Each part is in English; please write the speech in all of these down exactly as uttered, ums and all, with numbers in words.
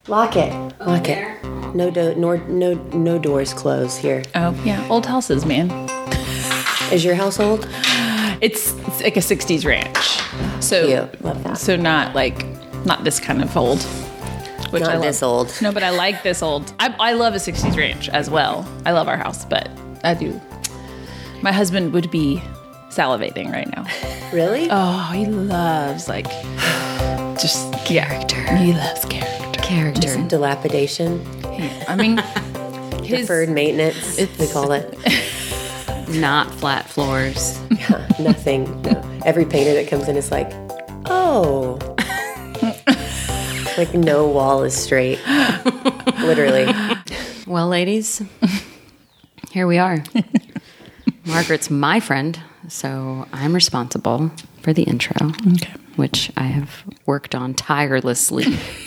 Lock it. Lock it. No, do- nor, no, no doors close here. Oh, yeah. Old houses, man. Is your house old? It's, it's like a sixties ranch. So, Cute. Love that. So not like, not this kind of old. Which Not I love. this old. No, but I like this old. I, I love a sixties ranch as well. I love our house, but I do. My husband would be salivating right now. Really? Oh, he loves like just character. He loves character. Character. Dilapidation. I mean, his Deferred maintenance, we call it. Not flat floors. Yeah, nothing. No. Every painter that comes in is like, oh. Like no wall is straight. Literally. Well, ladies, here we are. Margaret's my friend, so I'm responsible for the intro, Okay. which I have worked on tirelessly.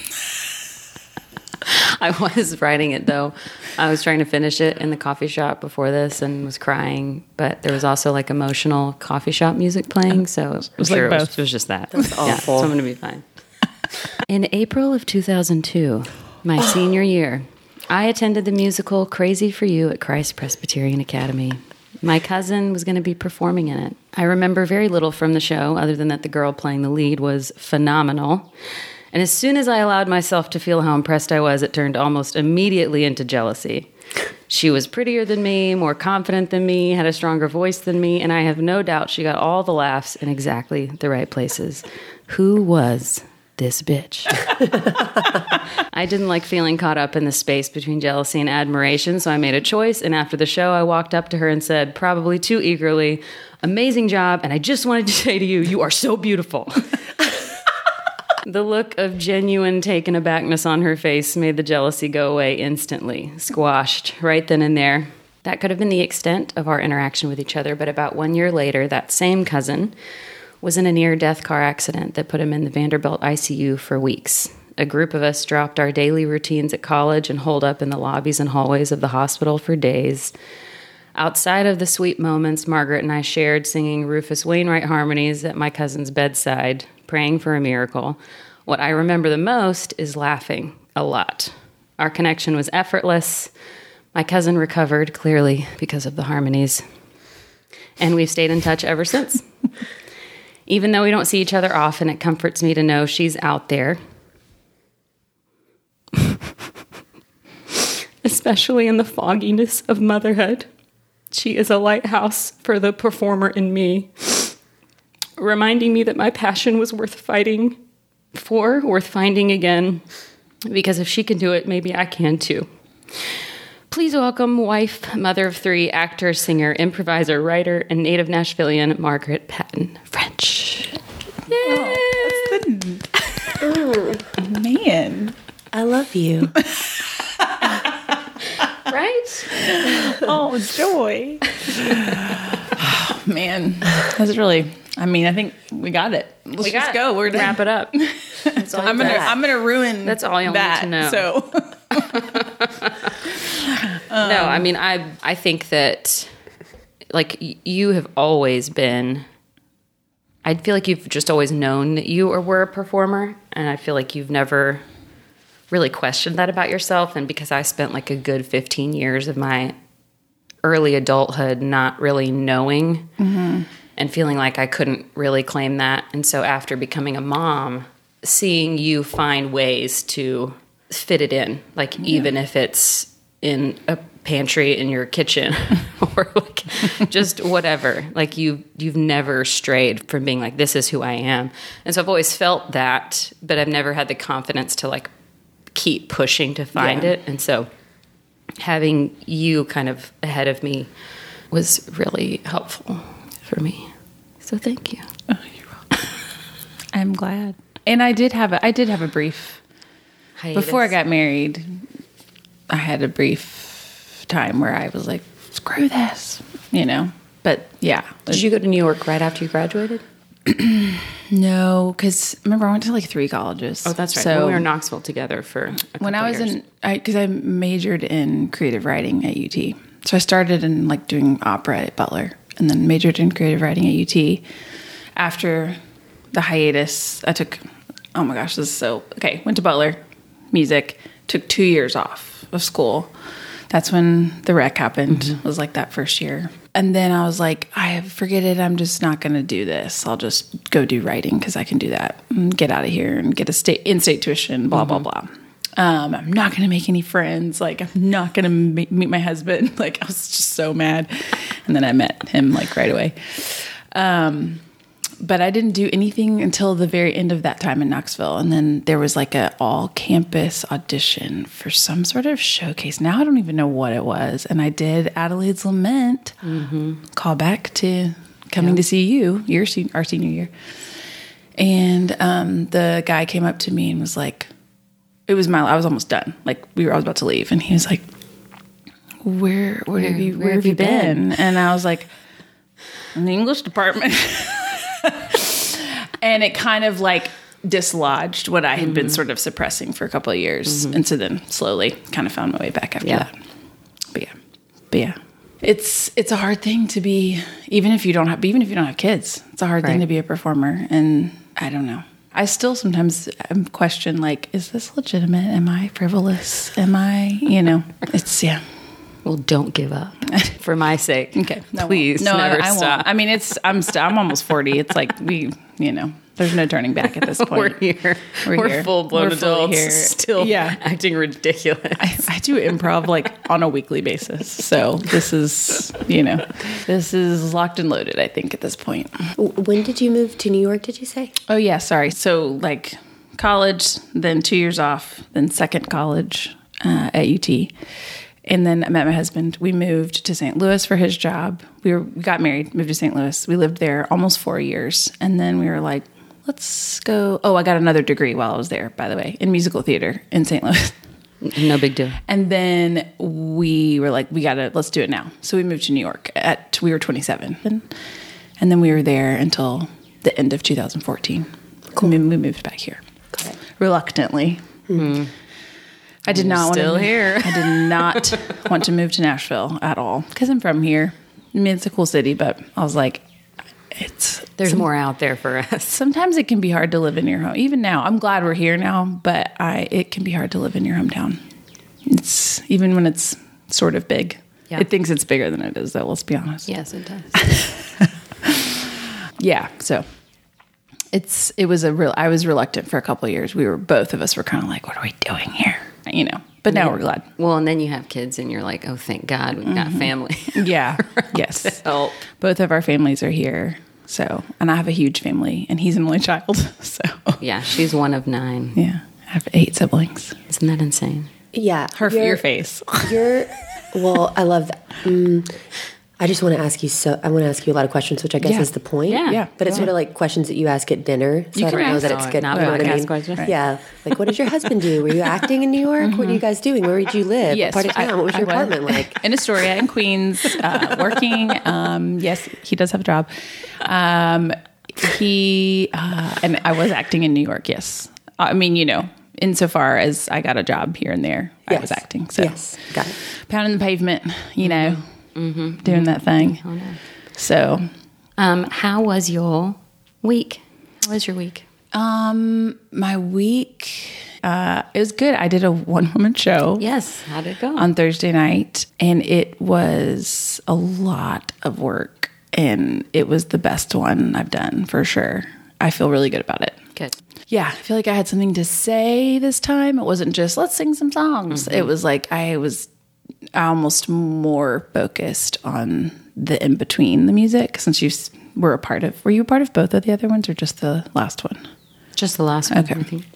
I was writing it, though. I was trying to finish it in the coffee shop before this and was crying, but there was also like emotional coffee shop music playing, so it was, like sure it, was, both. it was just that. That's Yeah, awful. so I'm going to be fine. In April of two thousand two, my senior year, I attended the musical Crazy for You at Christ Presbyterian Academy. My cousin was going to be performing in it. I remember very little from the show, other than that the girl playing the lead was phenomenal. And as soon as I allowed myself to feel how impressed I was, it turned almost immediately into jealousy. She was prettier than me, more confident than me, had a stronger voice than me, and I have no doubt she got all the laughs in exactly the right places. Who was this bitch? I didn't like feeling caught up in the space between jealousy and admiration, so I made a choice, and after the show, I walked up to her and said, probably too eagerly, amazing job, and I just wanted to say to you, you are so beautiful. The look of genuine taken abackness on her face made the jealousy go away instantly, squashed right then and there. That could have been the extent of our interaction with each other, but about one year later, that same cousin was in a near-death car accident that put him in the Vanderbilt I C U for weeks. A group of us dropped our daily routines at college and holed up in the lobbies and hallways of the hospital for days. Outside of the sweet moments, Margaret and I shared singing Rufus Wainwright harmonies at my cousin's bedside, praying for a miracle. What I remember the most is laughing a lot. Our connection was effortless. My cousin recovered, clearly, because of the harmonies. And we've stayed in touch ever since. Even though we don't see each other often, it comforts me to know she's out there. Especially in the fogginess of motherhood. She is a lighthouse for the performer in me, reminding me that my passion was worth fighting for, worth finding again, because if she can do it, maybe I can too. Please welcome wife, mother of three, actor, singer, improviser, writer, and native Nashvilleian, Margaret Patton French. Yay! Oh, that's the... Man. I love you. Right? Oh, joy. Oh, man. That's really, I mean, I think we got it. Let's We just got go. it. We're done. Wrap it up. I'm gonna, I'm gonna ruin. That's all you'll need that, to know. So, no, I mean, I I think that, like, y- you have always been, I feel like you've just always known that you were a performer, and I feel like you've never really questioned that about yourself. And because I spent like a good fifteen years of my early adulthood not really knowing mm-hmm. and feeling like I couldn't really claim that. And so after becoming a mom, seeing you find ways to fit it in, like yeah. even if it's in a pantry in your kitchen or like just whatever, like you, you've never strayed from being like, this is who I am. And so I've always felt that, but I've never had the confidence to like keep pushing to find yeah. it. And so having you kind of ahead of me was really helpful for me. So thank you. Oh, you're welcome. I'm glad. And I did have a, I did have a brief, hiatus. Before I got married, I had a brief time where I was like, screw this, you know, but yeah. Did you go to New York right after you graduated? No, because remember I went to like three colleges. Oh, that's right. So when we were in Knoxville together for a couple when I was years. in, because I, I majored in creative writing at U T. So I started in like doing opera at Butler, and then majored in creative writing at U T. After the hiatus, I took. Oh my gosh, this is so okay. Went to Butler, music, took two years off of school. That's when the wreck happened. Mm-hmm. It was like that first year. And then I was like, I forget it. I'm just not going to do this. I'll just go do writing because I can do that and get out of here and get a state in-state tuition, blah, mm-hmm. blah, blah. Um, I'm not going to make any friends. Like, I'm not going to meet my husband. Like, I was just so mad. And then I met him, like, right away. Um, but I didn't do anything until the very end of that time in Knoxville. And then there was, like, a all-campus audition for some sort of showcase. Now I don't even know what it was. And I did Adelaide's Lament, mm-hmm. call back to Coming yeah. to See You, your, our senior year. And um, the guy came up to me and was like, it was my, I was almost done. Like we were, I was about to leave. And he was like, where, where, where have you, where, where have you been? been? And I was like, in the English department. And it kind of like dislodged what I had mm-hmm. been sort of suppressing for a couple of years. Mm-hmm. And so then slowly kind of found my way back after yeah. that. But yeah, but yeah, it's, it's a hard thing to be, even if you don't have, even if you don't have kids, it's a hard right. thing to be a performer. And I don't know. I still sometimes question, like, is this legitimate? Am I frivolous? Am I, you know, it's, yeah. Well, don't give up for my sake. Okay. No, Please no, never I, I stop. Won't. I mean, it's, I'm, st- I'm almost forty. It's like we, you know, there's no turning back at this point. We're here. We're, We're here. full-blown We're adults here. still yeah. acting ridiculous. I, I do improv like on a weekly basis. So this is, you know, this is locked and loaded, I think, at this point. When did you move to New York, did you say? Oh, yeah. Sorry. So like college, then two years off, then second college uh, at U T. And then I met my husband. We moved to Saint Louis for his job. We were we got married, moved to Saint Louis. We lived there almost four years. And then we were like, let's go. Oh, I got another degree while I was there, by the way, in musical theater in Saint Louis. No big deal. And then we were like, we got to, let's do it now. So we moved to New York at, we were twenty-seven. And, and then we were there until the end of two thousand fourteen. Cool. We, we moved back here. Got it. Reluctantly. Mm-hmm. I did You're not want still to here. I did not want to move to Nashville at all because I'm from here. I mean, it's a cool city, but I was like, it's there's some, more out there for us. Sometimes it can be hard to live in your home. Even now, I'm glad we're here now, but I it can be hard to live in your hometown. It's even when it's sort of big. Yeah. It thinks it's bigger than it is, though. Let's be honest. Yes, it does. Yeah, so. It's it was a real. I was reluctant for a couple of years. We were both of us were kind of like, what are we doing here? You know. But now yeah. we're glad. Well, and then you have kids, and you're like, oh, thank God we've mm-hmm. got family. Yeah. Yes. Help. Both of our families are here. So, and I have a huge family, and he's an only child. So. Yeah, she's one of nine. Yeah, I have eight siblings. Isn't that insane? Yeah. Her your face. You're. Well, I love that. Mm, I just want to ask you. So I want to ask you a lot of questions, which I guess yeah. is the point. Yeah, yeah. But it's yeah. sort of like questions that you ask at dinner. So you I don't know that it's good. Not you know what I mean? questions. Right. Yeah. Like, what did your husband do? Were you acting in New York? Mm-hmm. What are you guys doing? Where did you live? Yes, what part of town? I, what was your I apartment was like? In Astoria, in Queens, uh, working. Um, yes, he does have a job. Um, he uh, and I was acting in New York. Yes, I mean, you know. Insofar as I got a job here and there, yes. I was acting. So, yes, got it. Pounding the pavement, you know, mm-hmm. doing that thing. Oh, no. So, um, how was your week? How was your week? Um, my week, uh, it was good. I did a one woman show. Yes. How did it go? On Thursday night, and it was a lot of work, and it was the best one I've done for sure. I feel really good about it. Good. Yeah, I feel like I had something to say this time. It wasn't just, let's sing some songs. Mm-hmm. It was like I was almost more focused on the in-between the music, since you were a part of, were you a part of both of the other ones or just the last one? Just the last one, okay. I think.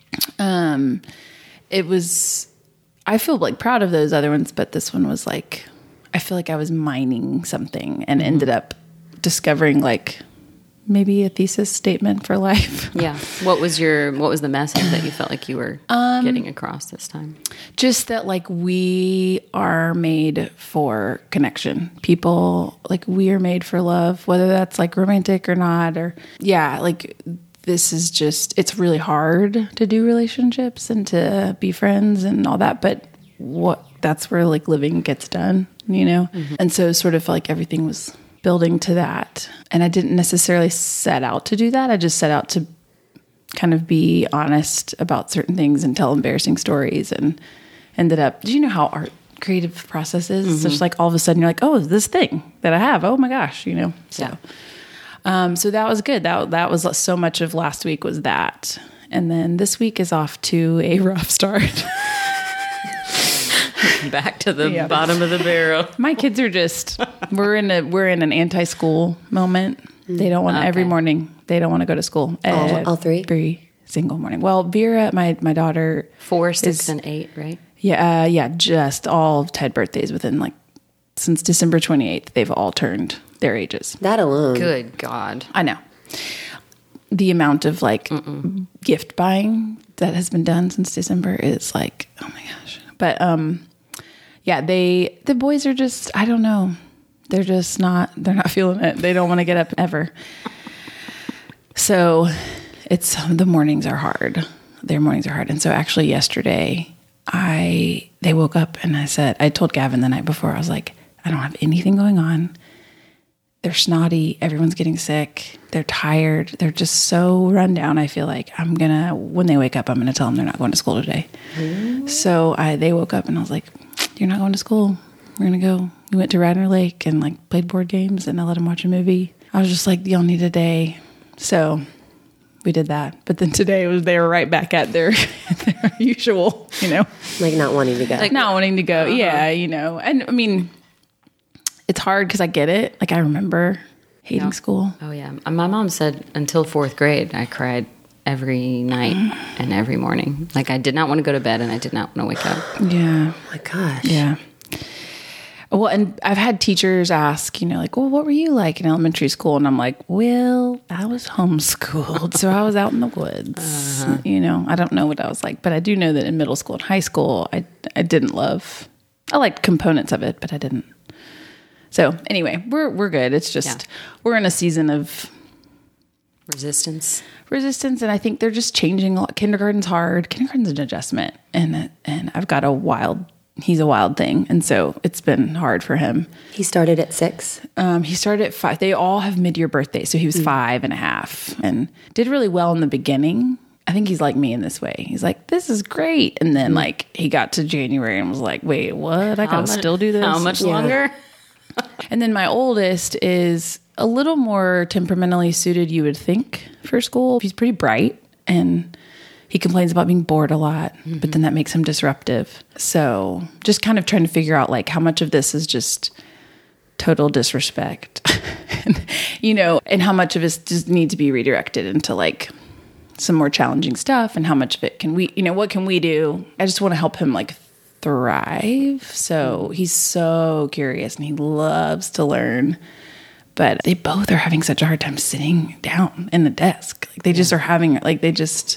Um, it was, I feel like proud of those other ones, but this one was like, I feel like I was mining something and mm-hmm. ended up discovering like, maybe a thesis statement for life. Yeah. What was your, what was the message that you felt like you were um, getting across this time? Just that like we are made for connection. People, like we are made for love, whether that's like romantic or not, or yeah, like this is just, it's really hard to do relationships and to be friends and all that. But what, that's where like living gets done, you know? Mm-hmm. And so sort of like everything was building to that. And I didn't necessarily set out to do that. I just set out to kind of be honest about certain things and tell embarrassing stories, and ended up, do you know how art creative process is? Mm-hmm. It's just like all of a sudden you're like, oh, this thing that I have, oh my gosh, you know? So, yeah. um, so that was good. That, that was so much of last week was that. And then this week is off to a rough start. Back to the yeah. bottom of the barrel. My kids are just, we're in a, we're in an anti-school moment. They don't want okay. every morning. They don't want to go to school. All, all three? Every single morning. Well, Vera, my, my daughter. Four, six, is, and eight, right? Yeah. Uh, yeah. Just all had birthdays within like, since December twenty-eighth, they've all turned their ages. That alone. Good God. I know. The amount of like Mm-mm. gift buying that has been done since December is like, oh my gosh. But, um, yeah, they, the boys are just, I don't know. They're just not, they're not feeling it. They don't want to get up ever. So it's, the mornings are hard. Their mornings are hard. And so actually yesterday, I, they woke up and I said, I told Gavin the night before, I was like, I don't have anything going on. They're snotty. Everyone's getting sick. They're tired. They're just so run down. I feel like I'm going to, when they wake up, I'm going to tell them they're not going to school today. Mm. So I, they woke up and I was like, you're not going to school. We're going to go. We went to Radnor Lake and like played board games and I let them watch a movie. I was just like, y'all need a day. So we did that. But then today it was, they were right back at their, their usual, you know, like not wanting to go, like not wanting to go. Uh-huh. Yeah. You know, and I mean, it's hard because I get it. Like I remember hating no. school. Oh yeah. My mom said until fourth grade, I cried every night and every morning. Like I did not want to go to bed and I did not want to wake up. Yeah. Oh my gosh. Yeah. Well, and I've had teachers ask, you know, like, well, what were you like in elementary school? And I'm like, well, I was homeschooled. So I was out in the woods. Uh-huh. You know, I don't know what I was like, but I do know that in middle school and high school, I, I didn't love, I liked components of it, but I didn't. So anyway, we're, we're good. It's just, yeah. we're in a season of resistance, resistance. And I think they're just changing a lot. Kindergarten's hard. Kindergarten's an adjustment. And, and I've got a wild He's a wild thing. And so it's been hard for him. He started at six? Um, he started at five. They all have mid-year birthdays. So he was mm. five and a half and did really well in the beginning. I think he's like me in this way. He's like, this is great. And then mm. like he got to January and was like, wait, what? I got to still do this? How much yeah. longer? And then my oldest is a little more temperamentally suited, you would think, for school. He's pretty bright and he complains about being bored a lot, mm-hmm. but then that makes him disruptive. So just kind of trying to figure out like how much of this is just total disrespect, and, you know, and how much of it just needs to be redirected into like some more challenging stuff, and how much of it can we, you know, what can we do? I just want to help him like thrive. So he's so curious and he loves to learn. But they both are having such a hard time sitting down in the desk. Like they yeah. just are having, like they just...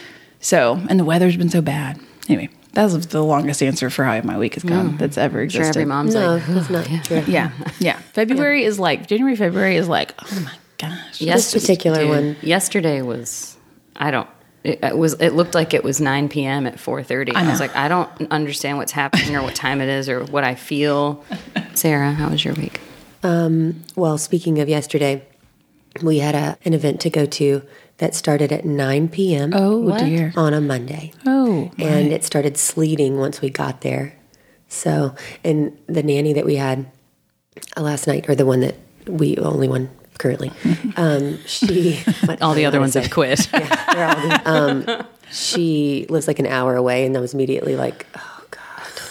So, and the weather's been so bad. Anyway, that was the longest answer for how my week has gone mm. that's ever existed. Sure, every mom's no, like, that's not yeah. true. Yeah, yeah. February is like, January, February is like, oh my gosh. Yes, this particular dude, one. Yesterday was, I don't, it, it was, it looked like it was nine p.m. at four thirty. I, I was like, I don't understand what's happening or what time it is or what I feel. Sarah, how was your week? Um, well, speaking of yesterday, we had a, an event to go to that started at nine p.m. Oh, what? Dear. On a Monday. Oh, and right. It started sleeting once we got there. So, and the nanny that we had last night, or the one that we, only one currently, um, she... all the other ones say? have quit. Yeah, they're all the, um, she lives like an hour away, and I was immediately like, oh, God.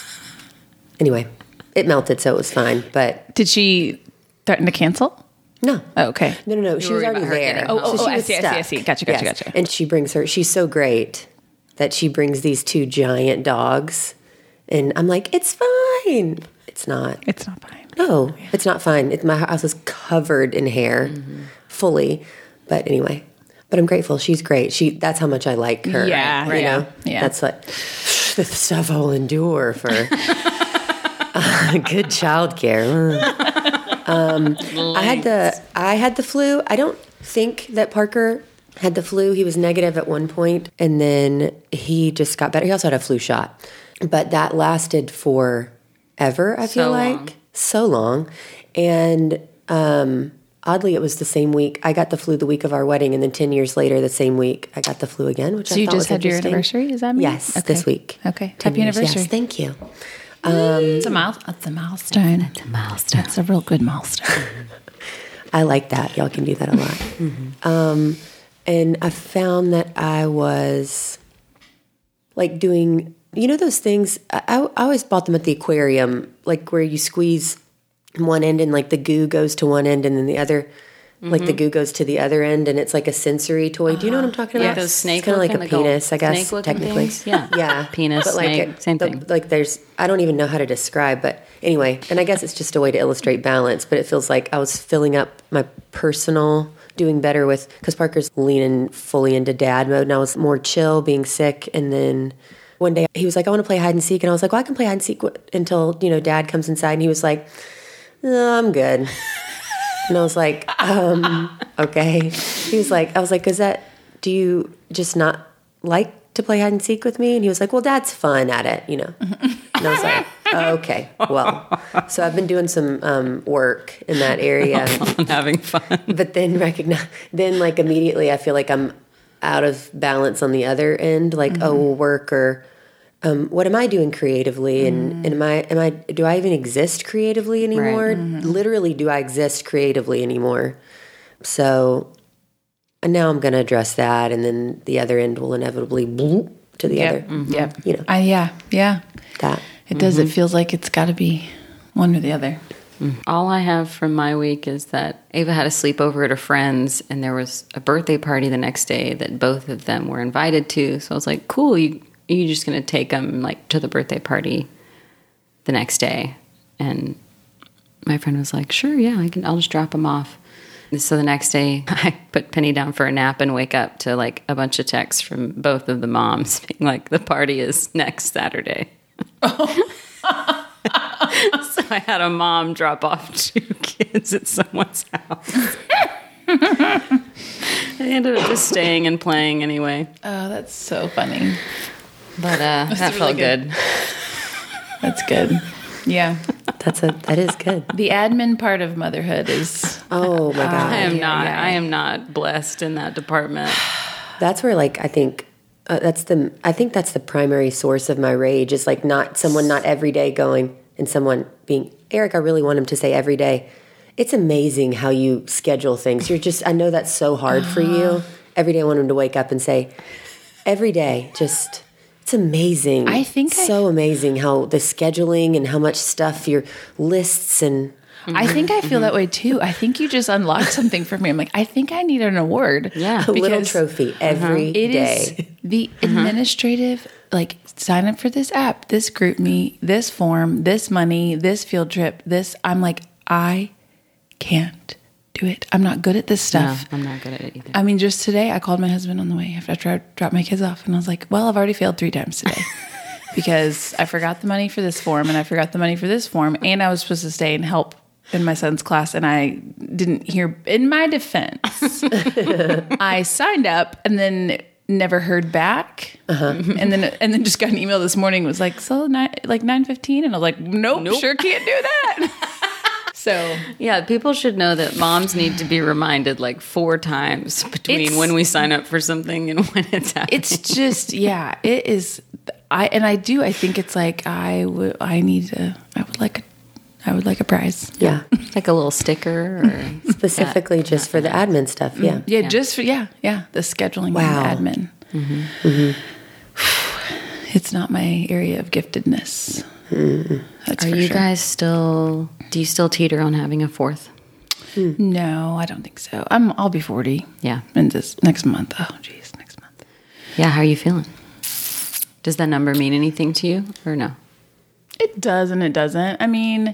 Anyway, it melted, so it was fine, but... Did she threaten to cancel? No. Oh, okay. No, no, no. You she was already there. Oh, oh, so oh she I was see, stuck. I see, I see. Gotcha, gotcha, yes. gotcha. And she brings her, she's so great that she brings these two giant dogs. And I'm like, it's fine. It's not. It's not fine. No, yeah. It's not fine. It, my house is covered in hair, mm-hmm. fully. But anyway, but I'm grateful. She's great. She. That's how much I like her. Yeah, right? yeah. You know? Yeah. That's like the stuff I'll endure for uh, good childcare. Um, I had the I had the flu. I don't think that Parker had the flu. He was negative at one point, and then he just got better. He also had a flu shot, but that lasted forever. I feel so like long. so long, and um, oddly, it was the same week. I got the flu the week of our wedding, and then ten years later, the same week, I got the flu again, which so I you thought just was had your interesting. anniversary? Is that me? Yes, okay. this week. Okay. ten Happy years. anniversary. Yes, thank you. Um, it's a mile. That's a milestone. It's a milestone. That's a real good milestone. I like that. Y'all can do that a lot. mm-hmm. um, and I found that I was like doing, you know, those things. I, I always bought them at the aquarium, like where you squeeze one end and like the goo goes to one end and then the other, mm-hmm. like the goo goes to the other end, and it's like a sensory toy. Do you know what I'm talking Yeah, about? those snake It's kind of like a looking, like penis, I guess, snake-looking technically. things? Yeah. Yeah. Penis, but like snake, it, same the, thing. Like there's, I don't even know how to describe, but anyway, and I guess it's just a way to illustrate balance, but it feels like I was filling up my personal, doing better with, because Parker's leaning fully into dad mode, and I was more chill, being sick, and then one day he was like, I want to play hide and seek, and I was like, well, I can play hide and seek until, you know, dad comes inside, and he was like, no, I'm good. And I was like, um, okay. He was like, I was like, is that, do you just not like to play hide and seek with me? And he was like, well, Dad's fun at it, you know. And I was like, oh, okay, well. So I've been doing some um, work in that area. I'm having fun. But then recognize, then like immediately I feel like I'm out of balance on the other end. Like, mm-hmm. oh, well, work or um, what am I doing creatively? And, mm-hmm. and am I, am I, do I even exist creatively anymore? Right. Mm-hmm. Literally, do I exist creatively anymore? So... And now I'm going to address that, and then the other end will inevitably bloop to the yep. other. Mm-hmm. Yep. You know. Uh, yeah. Yeah. That. It does. Mm-hmm. It feels like it's got to be one or the other. All I have from my week is that Ava had a sleepover at a friend's, and there was a birthday party the next day that both of them were invited to. So I was like, cool, you, you're just going to take them like to the birthday party the next day. And my friend was like, sure, yeah, I can. I'll just drop them off. So the next day, I put Penny down for a nap and wake up to like a bunch of texts from both of the moms being like, the party is next Saturday. Oh. So I had a mom drop off two kids at someone's house. I ended up just staying and playing anyway. Oh, that's so funny. But uh, that really felt good. good. That's good. Yeah. That's a that is good. The admin part of motherhood is oh my god. I am yeah, not yeah. I am not blessed in that department. That's where like I think uh, that's the I think that's the primary source of my rage is like not someone not every day going and someone being Eric, I really want him to say every day. It's amazing how you schedule things. You're just I know that's so hard for you. Every day I want him to wake up and say every day just it's amazing. I think so I, amazing how the scheduling and how much stuff your lists and. I think I feel mm-hmm. that way too. I think you just unlocked something for me. I'm like, I think I need an award. Yeah, a little trophy every uh-huh. day. It is the mm-hmm. administrative. Like, sign up for this app, this group me, this form, this money, this field trip. This. I'm like, I can't do it. I'm not good at this stuff. No, I'm not good at it either. I mean, just today, I called my husband on the way after I dropped my kids off, and I was like, well, I've already failed three times today because I forgot the money for this form, and I forgot the money for this form, and I was supposed to stay and help in my son's class, and I didn't hear. In my defense, I signed up and then never heard back, uh-huh. and then and then just got an email this morning. It was like, so nine, like nine fifteen, and I was like, nope, nope. Sure can't do that. So yeah, people should know that moms need to be reminded like four times between when we sign up for something and when it's happening. It's just yeah, it is. I and I do. I think it's like I would. I need to. I would like. A, I would like a prize. Yeah, like a little sticker or specifically yeah, just for the admin stuff. Yeah, yeah, yeah. just for yeah, yeah, the scheduling wow. and admin. Mm-hmm. Mm-hmm. It's not my area of giftedness. Mm-hmm. That's Are for you sure. guys still? Do you still teeter on having a fourth? Mm. No, I don't think so. I'm. I'll be forty. Yeah, in this next month. Oh, geez, next month. Yeah, how are you feeling? Does that number mean anything to you, or no? It does and it doesn't. I mean,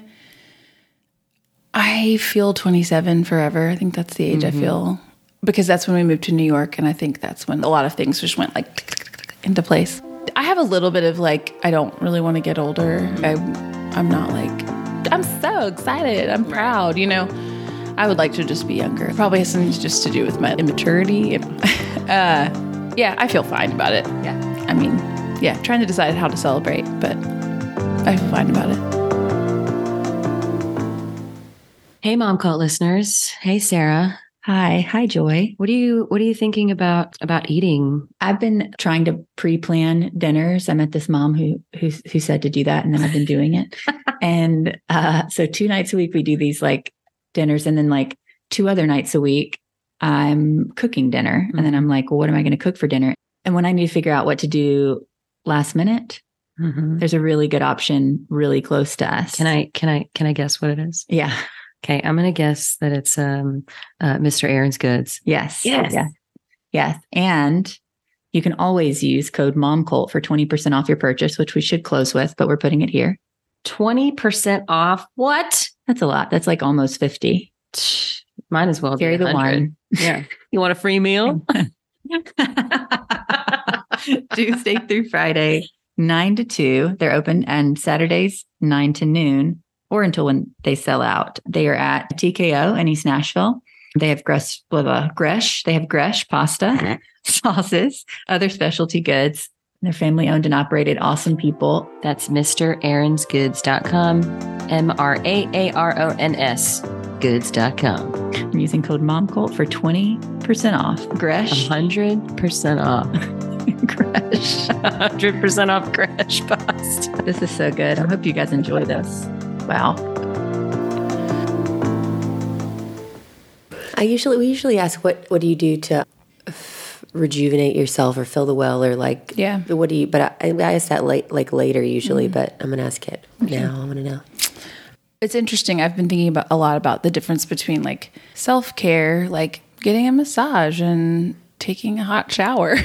I feel twenty-seven forever. I think that's the age mm-hmm. I feel because that's when we moved to New York, and I think that's when a lot of things just went like into place. I have a little bit of like I don't really want to get older. I, I'm not like I'm so excited. I'm proud. You know, I would like to just be younger. Probably has something just to do with my immaturity. uh, yeah, I feel fine about it. Yeah, I mean, yeah, trying to decide how to celebrate, but I feel fine about it. Hey, Mom Cult listeners. Hey, Sarah. Hi. Hi, Joy. What are you What are you thinking about about eating? I've been trying to pre-plan dinners. I met this mom who who who said to do that, and then I've been doing it. and uh, so two nights a week we do these like dinners, and then like two other nights a week I'm cooking dinner, mm-hmm. and then I'm like, well, what am I going to cook for dinner? And when I need to figure out what to do last minute, mm-hmm. there's a really good option really close to us. Can I can I can I guess what it is? Yeah. Okay, I'm going to guess that it's um, uh, Mister Aaron's Goods. Yes. Yes. Yes. Yes. And you can always use code MOMCULT for twenty percent off your purchase, which we should close with, but we're putting it here. twenty percent off? What? That's a lot. That's like almost fifty. Might as well carry the one. Yeah. You want a free meal? Tuesday through Friday, nine to two. They're open, and Saturdays, nine to noon. Or until when they sell out. They are at T K O in East Nashville. They have Gresh, blah, blah, Gresh. They have Gresh pasta, sauces, other specialty goods. They're family owned and operated, awesome people. That's Mister Aarons Goods dot com, M R A A R O N S, goods dot com. I'm using code MOMCULT for twenty percent off. Gresh. one hundred percent off. Gresh. one hundred percent off Gresh pasta. This is so good. I hope you guys enjoy this. Wow. I usually we usually ask what what do you do to f- rejuvenate yourself or fill the well or like yeah what do you but I, I ask that late like later usually, mm-hmm. but I'm gonna ask it okay. now. I want to know. It's interesting. I've been thinking about a lot about the difference between like self care, like getting a massage and taking a hot shower,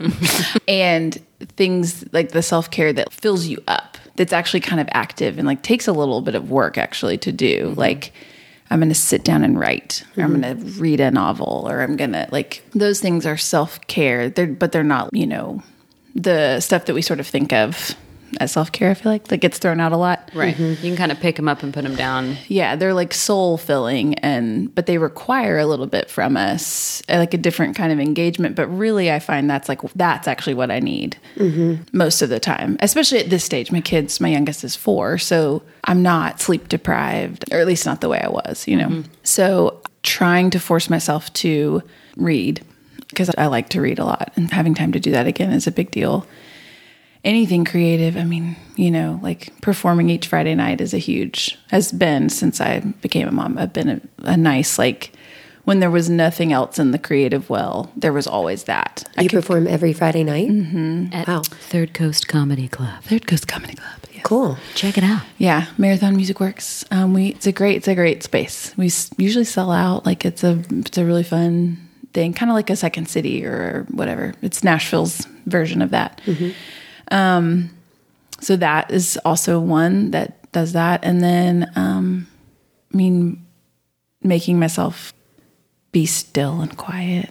and things like the self care that fills you up. That's actually kind of active and like takes a little bit of work actually to do. Mm-hmm. Like I'm going to sit down and write, or mm-hmm. I'm going to read a novel, or I'm going to like, those things are self-care. They're, but they're not, you know, the stuff that we sort of think of as self-care. I feel like that gets thrown out a lot. Right. Mm-hmm. You can kind of pick them up and put them down. Yeah. They're like soul filling, and, but they require a little bit from us, like a different kind of engagement. But really I find that's like, that's actually what I need mm-hmm. most of the time, especially at this stage. My kids, my youngest is four. So I'm not sleep deprived, or at least not the way I was, you know? Mm-hmm. So trying to force myself to read, because I like to read a lot, and having time to do that again is a big deal. Anything creative, I mean, you know, like performing each Friday night is a huge, has been since I became a mom, I've been a, a nice, like when there was nothing else in the creative well, there was always that. You I could, perform every Friday night? Mm-hmm. At wow. Third Coast Comedy Club. Third Coast Comedy Club. Yes. Cool. Check it out. Yeah. Marathon Music Works. Um, we, it's a great, it's a great space. We s- usually sell out. Like it's a, it's a really fun thing, kind of like a Second City or whatever. It's Nashville's version of that. Mm-hmm. Um, so that is also one that does that. And then, um, I mean, making myself be still and quiet.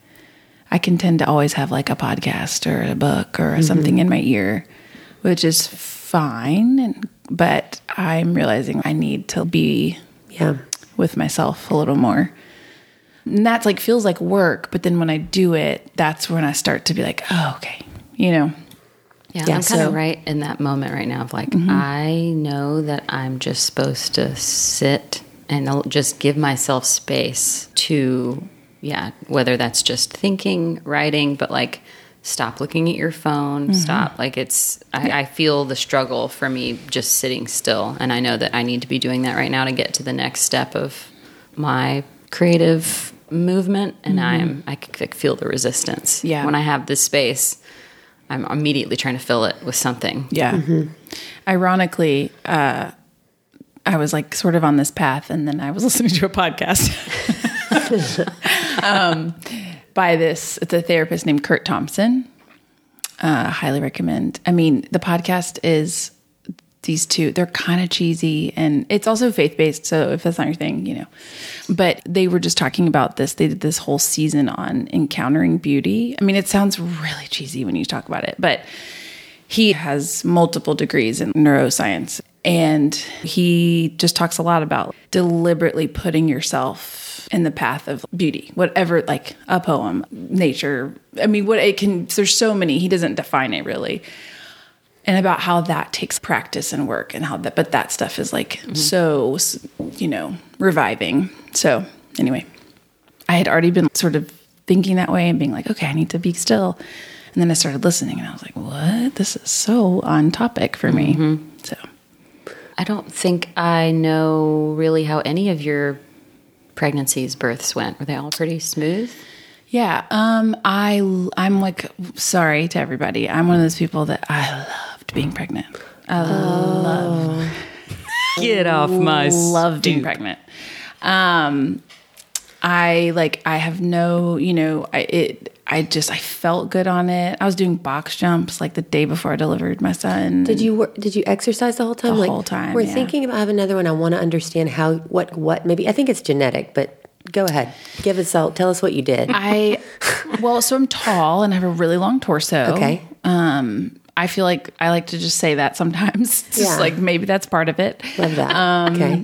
I can tend to always have like a podcast or a book or mm-hmm. something in my ear, which is fine. And, but I'm realizing I need to be yeah. with myself a little more. And that's like, feels like work. But then when I do it, that's when I start to be like, oh, okay, you know. Yeah, yeah, I'm kind of so, right in that moment right now of like, mm-hmm. I know that I'm just supposed to sit and I'll just give myself space to, yeah, whether that's just thinking, writing, but like stop looking at your phone, mm-hmm. stop. Like it's, I, yeah. I feel the struggle for me just sitting still. And I know that I need to be doing that right now to get to the next step of my creative movement. And mm-hmm. I am, I can feel the resistance. Yeah. When I have this space, I'm immediately trying to fill it with something. Yeah. Mm-hmm. Ironically, uh, I was like sort of on this path, and then I was listening to a podcast um, by this, it's a therapist named Curt Thompson. Uh, highly recommend. I mean, the podcast is these two, they're kind of cheesy, and it's also faith-based, so if that's not your thing, you know. But they were just talking about this. They did this whole season on encountering beauty. I mean, it sounds really cheesy when you talk about it, but he has multiple degrees in neuroscience, and he just talks a lot about deliberately putting yourself in the path of beauty, whatever, like a poem, nature. I mean, what it can, there's so many, he doesn't define it really. And about how that takes practice and work, and how that, but that stuff is like mm-hmm. so, you know, reviving. So anyway, I had already been sort of thinking that way and being like, okay, I need to be still. And then I started listening and I was like, what? This is so on topic for me. Mm-hmm. So I don't think I know really how any of your pregnancies, births went. Were they all pretty smooth? Yeah. Um, I, I'm like, sorry to everybody. I'm one of those people that I loved being pregnant. I oh. love. Get off my love being stoop. pregnant. Um, I like, I have no, you know, I, it, I just, I felt good on it. I was doing box jumps like the day before I delivered my son. Did you work, did you exercise the whole time? The like, whole time, We're yeah. thinking about having another one. I want to understand how, what, what, maybe, I think it's genetic, but go ahead. Give us all, tell us what you did. I, well, so I'm tall and I have a really long torso. Okay. Um, I feel like I like to just say that sometimes. It's just Yeah. like maybe that's part of it. Love that. Um, okay.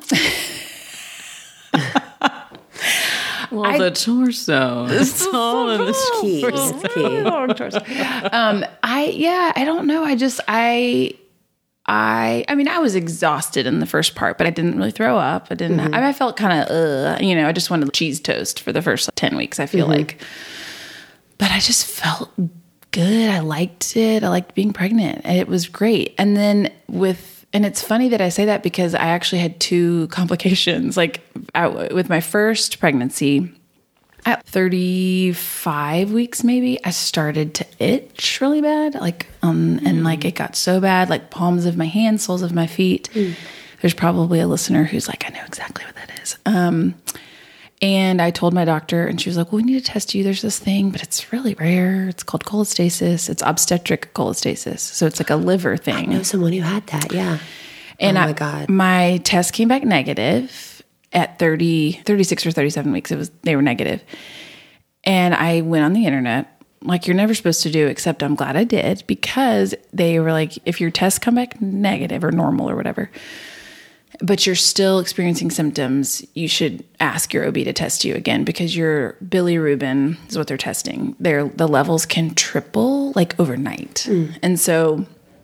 Well, I, the torso is tall and the Key. It's key. long torso. Um, I yeah, I don't know. I just I I I mean I was exhausted in the first part, but I didn't really throw up. I didn't. Mm-hmm. I, mean, I felt kind of uh, you know. I just wanted cheese toast for the first like, ten weeks. I feel mm-hmm. like, but I just felt good. I liked it. I liked being pregnant. And it was great. And then with, and it's funny that I say that because I actually had two complications. Like I, with my first pregnancy, at thirty-five weeks maybe, I started to itch really bad. Like, um, mm. and like it got so bad, like palms of my hands, soles of my feet. Mm. There's probably a listener who's like, I know exactly what that is. Um, And I told my doctor, and she was like, well, we need to test you. There's this thing, but it's really rare. It's called cholestasis. It's obstetric cholestasis. So it's like a liver thing. I know someone who had that, yeah. And oh, my I, God. My test came back negative at thirty, thirty-six or thirty-seven weeks. It was They were negative. And I went on the internet, like you're never supposed to do, except I'm glad I did, because they were like, if your tests come back negative or normal or whatever, but you're still experiencing symptoms, you should ask your O B to test you again, because your bilirubin is what they're testing. Their the levels can triple like overnight. Mm. And so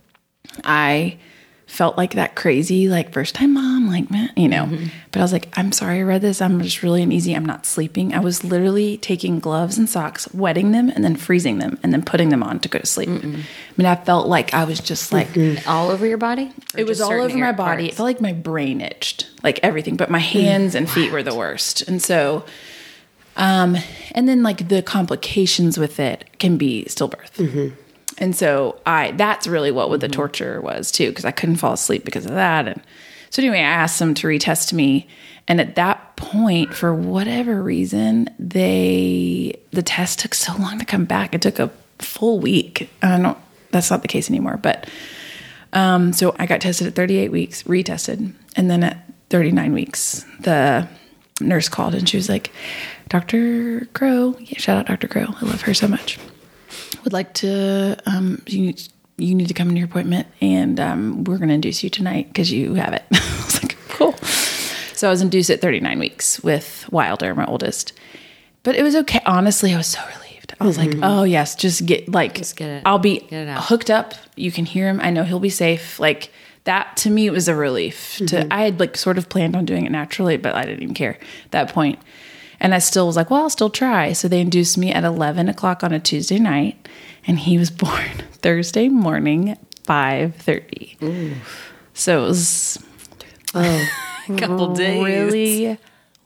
I felt like that crazy, like first time mom, like, man, you know, mm-hmm. but I was like, I'm sorry I read this. I'm just really uneasy. I'm not sleeping. I was literally taking gloves and socks, wetting them and then freezing them and then putting them on to go to sleep. Mm-mm. I mean, I felt like I was just like. Mm-hmm. All over your body? It was all over my body. Parts? It felt like my brain itched, like everything, but my hands and feet were the worst. And so, um, and then like the complications with it can be stillbirth. Mm-hmm. And so I, that's really what mm-hmm. the torture was too, because I couldn't fall asleep because of that. And so anyway, I asked them to retest me. And at that point, for whatever reason, they, the test took so long to come back. It took a full week. I don't, that's not the case anymore. But, um, so I got tested at thirty-eight weeks, retested. And then at thirty-nine weeks, the nurse called and she was like, Doctor Crow, yeah, shout out Doctor Crow. I love her so much. Would like to, um, you need, you need to come in your appointment, and um, we're going to induce you tonight because you have it. I was like, cool. So I was induced at thirty-nine weeks with Wilder, my oldest. But it was okay. Honestly, I was so relieved. I was mm-hmm. like, oh, yes, just get, like, just get it. I'll be get it out. Hooked up. You can hear him. I know he'll be safe. Like, that to me was a relief. Mm-hmm. To I had, like, sort of planned on doing it naturally, but I didn't even care at that point. And I still was like, well, I'll still try. So they induced me at eleven o'clock on a Tuesday night, and he was born Thursday morning, five thirty. So it was oh, a couple days. Really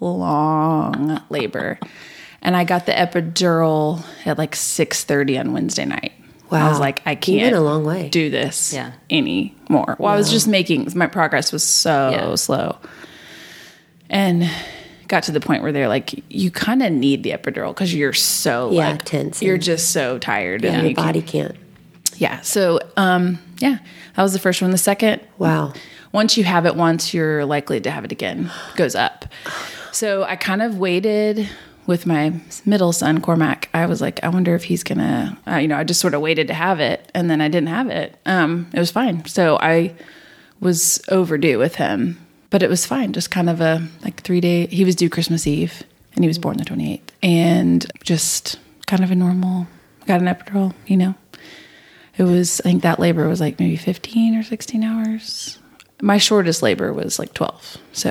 long labor. And I got the epidural at like six thirty on Wednesday night. Wow. I was like, I can't you went a long way. do this yeah. anymore. Well, wow. I was just making, my progress was so yeah. slow. And got to the point where they're like, you kind of need the epidural because you're so yeah, like, tense. You're just so tired. Yeah, and your you body can't. Yeah. So, um, yeah, that was the first one. The second, wow. Once you have it once, you're likely to have it again. Goes up. So I kind of waited with my middle son, Cormac. I was like, I wonder if he's gonna, uh, you know, I just sort of waited to have it, and then I didn't have it. Um, it was fine. So I was overdue with him. But it was fine, just kind of a like three day, he was due Christmas Eve and he was born the twenty-eighth. And just kind of a normal, got an epidural, you know. It was, I think that labor was like maybe fifteen or sixteen hours. My shortest labor was like twelve. So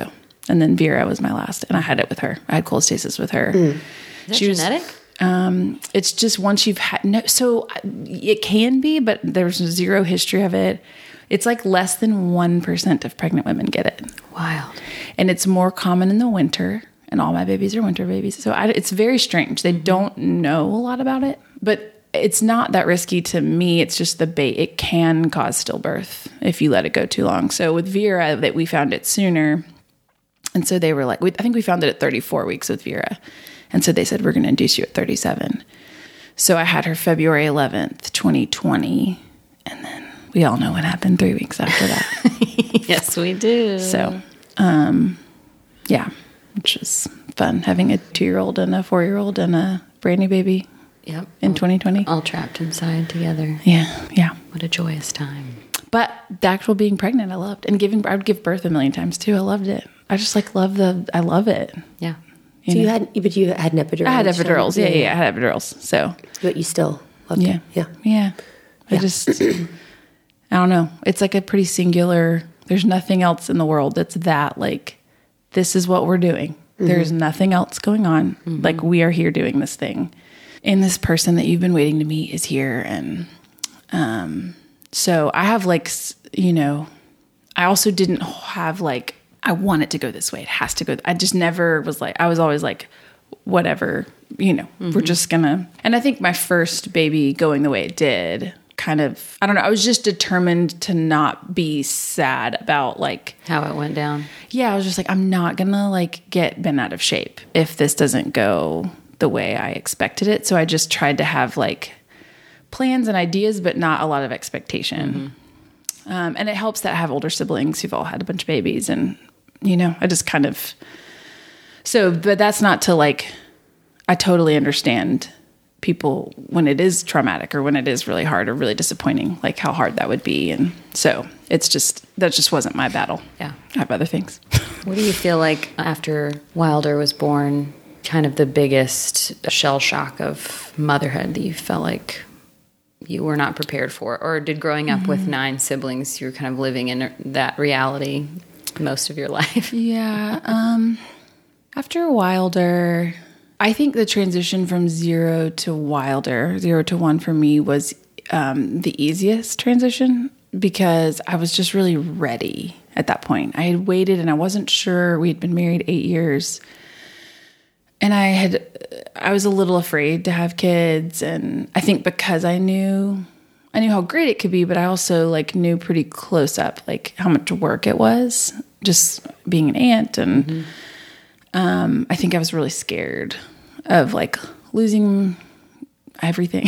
And then Vera was my last, and I had it with her. I had cholestasis with her. Mm. Is that she genetic? Was, um, it's just once you've had no, so it can be, but there's zero history of it. It's like less than one percent of pregnant women get it. Wild. And it's more common in the winter, and all my babies are winter babies. So I, it's very strange. They don't know a lot about it, but it's not that risky to me. It's just the bait. It can cause stillbirth if you let it go too long. So with Vera, that we found it sooner. And so they were like, we, I think we found it at thirty-four weeks with Vera. And so they said, we're going to induce you at thirty-seven. So I had her February eleventh, twenty twenty. And then we all know what happened three weeks after that. Yes, we do. So, um, yeah, which was fun having a two-year-old and a four-year-old and a brand new baby. Yep. In twenty twenty. All trapped inside together. Yeah, yeah. What a joyous time. But the actual being pregnant, I loved. And giving, I would give birth a million times too. I loved it. I just like love the, I love it. Yeah. You so know? you had, but you had an epidural. I had epidurals. Yeah, yeah, yeah, I had epidurals. So. But you still loved yeah. it. Yeah. Yeah. I yeah. just, I don't know. It's like a pretty singular, there's nothing else in the world that's that like, this is what we're doing. Mm-hmm. There's nothing else going on. Mm-hmm. Like we are here doing this thing. And this person that you've been waiting to meet is here. And um, so I have like, you know, I also didn't have like, I want it to go this way. It has to go. I just never was like, I was always like, whatever, you know, mm-hmm. we're just gonna. And I think my first baby going the way it did kind of, I don't know, I was just determined to not be sad about like. How it went down. Yeah, I was just like, I'm not gonna like get bent out of shape if this doesn't go the way I expected it. So I just tried to have like plans and ideas, but not a lot of expectation. Mm-hmm. Um, and it helps that I have older siblings who've all had a bunch of babies, and, you know, I just kind of, so, but that's not to like, I totally understand people when it is traumatic or when it is really hard or really disappointing, like how hard that would be. And so it's just, that just wasn't my battle. Yeah. I have other things. What do you feel like after Wilder was born, kind of the biggest shell shock of motherhood that you felt like you were not prepared for? Or did growing up mm-hmm. with nine siblings, you were kind of living in that reality most of your life? Yeah. Um, after Wilder, I think the transition from zero to Wilder, zero to one for me was um, the easiest transition because I was just really ready at that point. I had waited and I wasn't sure. We had been married eight years. And I had, I was a little afraid to have kids. And I think because I knew, I knew how great it could be, but I also like knew pretty close up, like how much work it was just being an aunt. And mm-hmm. um, I think I was really scared of like losing everything.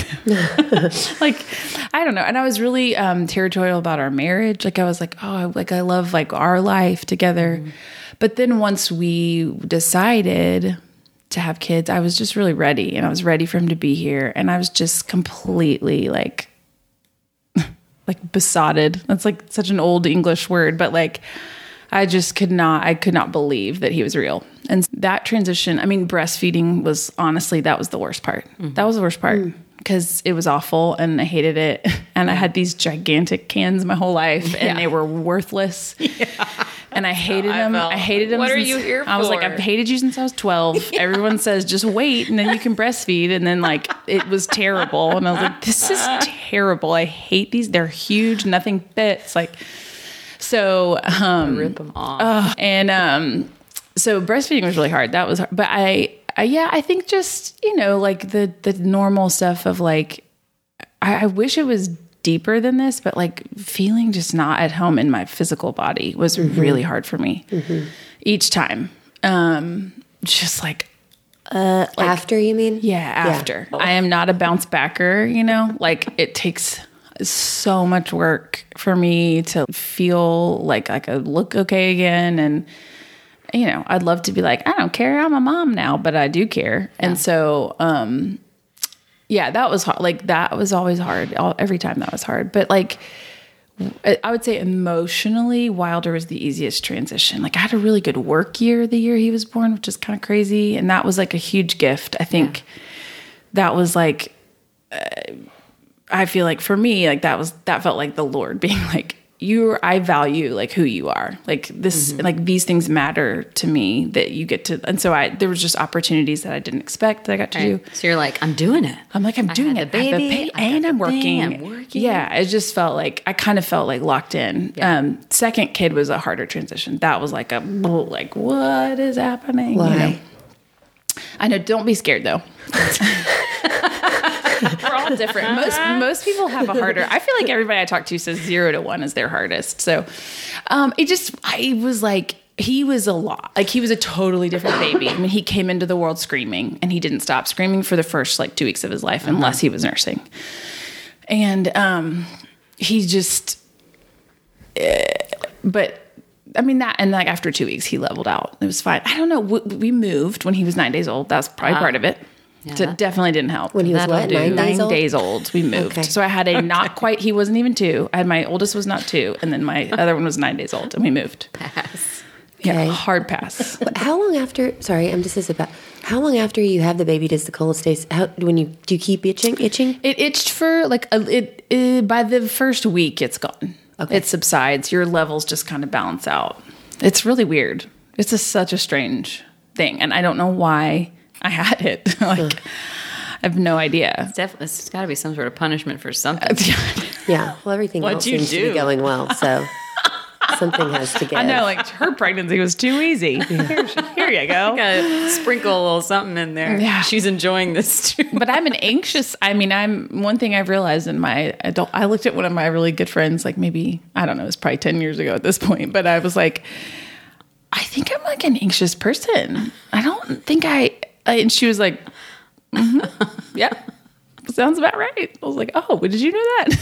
Like, I don't know. And I was really um, territorial about our marriage. Like I was like, oh, like I love like our life together. Mm-hmm. But then once we decided to have kids, I was just really ready, and I was ready for him to be here. And I was just completely like, like besotted. That's like such an old English word, but like, I just could not, I could not believe that he was real. And that transition, I mean, breastfeeding was honestly, that was the worst part. Mm-hmm. That was the worst part because it was awful and I hated it. And I had these gigantic cans my whole life and yeah. they were worthless. Yeah. And I hated I them. felt, I hated them. What since, are you here for? I was like, I've hated you since I was twelve. Yeah. Everyone says, just wait and then you can breastfeed. And then like, it was terrible. And I was like, this is terrible. I hate these. They're huge. Nothing fits. Like, so, um, rip them off. Uh, and, um, so breastfeeding was really hard. That was hard. But I, I, yeah, I think just, you know, like the, the normal stuff of like, I, I wish it was deeper than this, but like feeling just not at home in my physical body was mm-hmm. really hard for me mm-hmm. each time. Um, just like, uh, like, after you mean? Yeah, after. Yeah. I am not a bounce backer, you know, like it takes so much work for me to feel like I could look okay again. And, you know, I'd love to be like, I don't care. I'm a mom now, but I do care. Yeah. And so, um, yeah, that was hard. Like that was always hard. All, every time that was hard. But like, I would say emotionally, Wilder was the easiest transition. Like I had a really good work year the year he was born, which is kind of crazy. And that was like a huge gift. I think yeah. that was like, uh, I feel like for me, like that was, that felt like the Lord being like, you I value like who you are. Like this, mm-hmm. like these things matter to me that you get to. And so I, there was just opportunities that I didn't expect that I got to right. do. So you're like, I'm doing it. I'm like, I'm I doing had it. The baby, I have a baby and I'm working. I'm working. Yeah. It just felt like, I kind of felt like locked in. Yeah. Um, second kid was a harder transition. That was like a, like, what is happening? Why? You know? I know. Don't be scared though. We're all different. Most most people have a harder. I feel like everybody I talk to says zero to one is their hardest. So, um, it just I was like he was a lot. Like he was a totally different baby. I mean, he came into the world screaming, and he didn't stop screaming for the first like two weeks of his life, uh-huh. unless he was nursing. And um, he just, uh, but. I mean, that, and like after two weeks, he leveled out. It was fine. I don't know. We, we moved when he was nine days old. That was probably uh, part of it. Yeah. So it definitely didn't help. When he was what, nine, nine days, old? days old? We moved. Okay. So I had a not quite, he wasn't even two. I had my oldest was not two. And then my other one was nine days old and we moved. Pass. Yeah, hard pass. How long after, sorry, I'm just this about, how long after you have the baby does the cholestasis, how, when you, do you keep itching, itching? It itched for like, a, it, it by the first week it's gone. Okay. It subsides. Your levels just kind of balance out. It's really weird. It's a, such a strange thing. And I don't know why I had it. like, I have no idea. It's definitely, it's got to be some sort of punishment for something. Yeah. Well, everything What'd else you seems do? to be going well. So something has to give. I know, like her pregnancy was too easy. Here, here you go. Gotta sprinkle a little something in there. Yeah. She's enjoying this too. But I'm an anxious, I mean, I'm, one thing I've realized in my adult, I looked at one of my really good friends, like maybe, I don't know, it was probably ten years ago at this point, but I was like, I think I'm like an anxious person. I don't think I, I and she was like, mm-hmm, yeah, sounds about right. I was like, oh, well, did you know that?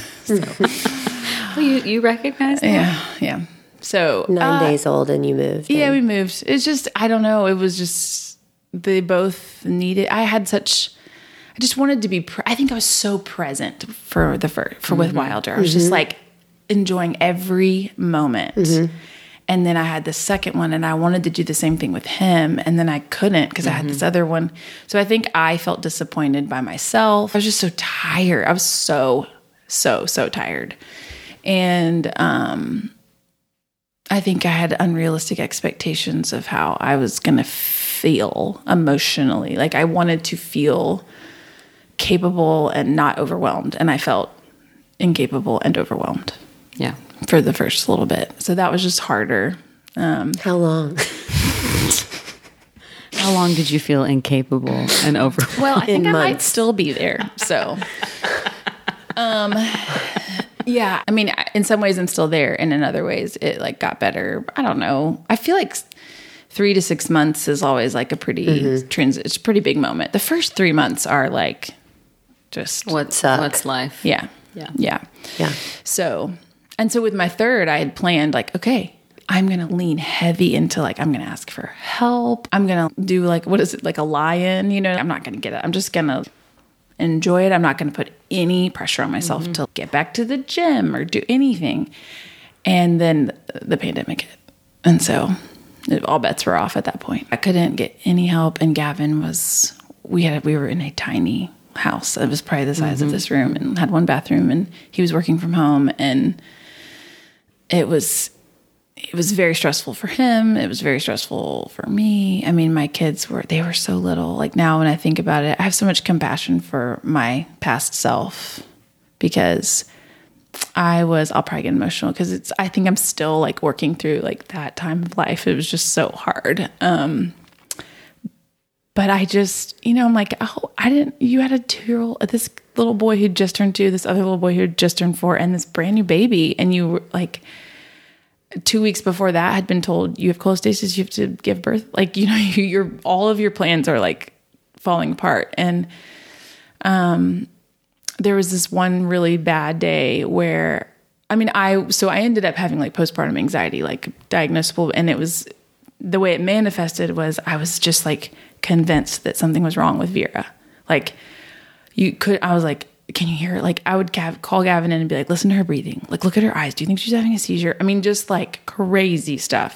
So, well, you, you recognize that? Yeah, yeah. So Nine uh, days old and you moved. Yeah, and- we moved. It's just, I don't know. It was just, they both needed, I had such, I just wanted to be, pre- I think I was so present for the, for, for mm-hmm. with Wilder. I was mm-hmm. just like enjoying every moment. Mm-hmm. And then I had the second one and I wanted to do the same thing with him. And then I couldn't because mm-hmm. I had this other one. So I think I felt disappointed by myself. I was just so tired. I was so, so, so tired. And, um, I think I had unrealistic expectations of how I was going to feel emotionally. Like I wanted to feel capable and not overwhelmed. And I felt incapable and overwhelmed. Yeah. For the first little bit. So that was just harder. Um, how long? How long did you feel incapable and overwhelmed? Well, I think In I months. might still be there. So, um, yeah, I mean, in some ways I'm still there. And in other ways it like got better. I don't know. I feel like three to six months is always like a pretty mm-hmm. trans- it's a pretty big moment. The first three months are like just what's what's life. Yeah. Yeah. Yeah. Yeah. So, and so with my third, I had planned like, okay, I'm going to lean heavy into like, I'm going to ask for help. I'm going to do like, what is it? Like a lie-in, you know, I'm not going to get it. I'm just going to enjoy it. I'm not going to put any pressure on myself mm-hmm. to get back to the gym or do anything. And then the pandemic hit. And so it, all bets were off at that point. I couldn't get any help. And Gavin was, we had, we were in a tiny house. It was probably the size mm-hmm. of this room and had one bathroom and he was working from home and it was, it was very stressful for him. It was very stressful for me. I mean, my kids were, they were so little. Like now when I think about it, I have so much compassion for my past self because I was, I'll probably get emotional because it's, I think I'm still like working through like that time of life. It was just so hard. Um, but I just, you know, I'm like, oh, I didn't, you had a two-year-old, this little boy who just turned two, this other little boy who had just turned four, and this brand new baby. And you were like, two weeks before that had been told you have cholestasis, you have to give birth. Like, you know, you, your, all of your plans are like falling apart. And, um, there was this one really bad day where, I mean, I, so I ended up having like postpartum anxiety, like diagnosable. And it was, the way it manifested was I was just like convinced that something was wrong with Vera. Like you could, I was like, can you hear it? Like I would Gav, call Gavin in and be like, listen to her breathing. Like, look at her eyes. Do you think she's having a seizure? I mean, just like crazy stuff.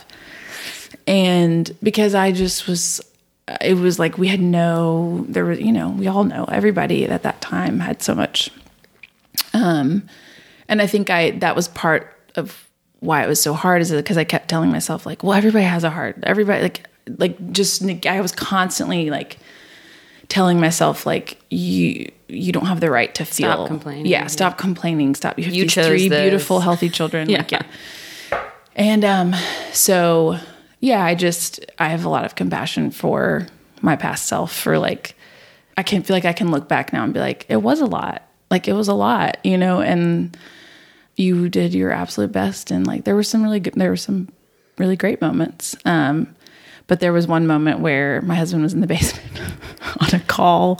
And because I just was, it was like, we had no, there was, you know, we all know everybody at that time had so much. Um, and I think I, that was part of why it was so hard is because I kept telling myself like, well, everybody has a heart. Everybody like, like just, I was constantly like telling myself like, you, you don't have the right to feel. Stop complaining. Yeah. Stop complaining. Stop. You have You these chose three this. beautiful, healthy children. Yeah. Like, yeah. And, um, so yeah, I just, I have a lot of compassion for my past self for like, I can feel like I can look back now and be like, it was a lot. Like it was a lot, you know, and you did your absolute best. And like, there were some really good, there were some really great moments. Um, but there was one moment where my husband was in the basement on a call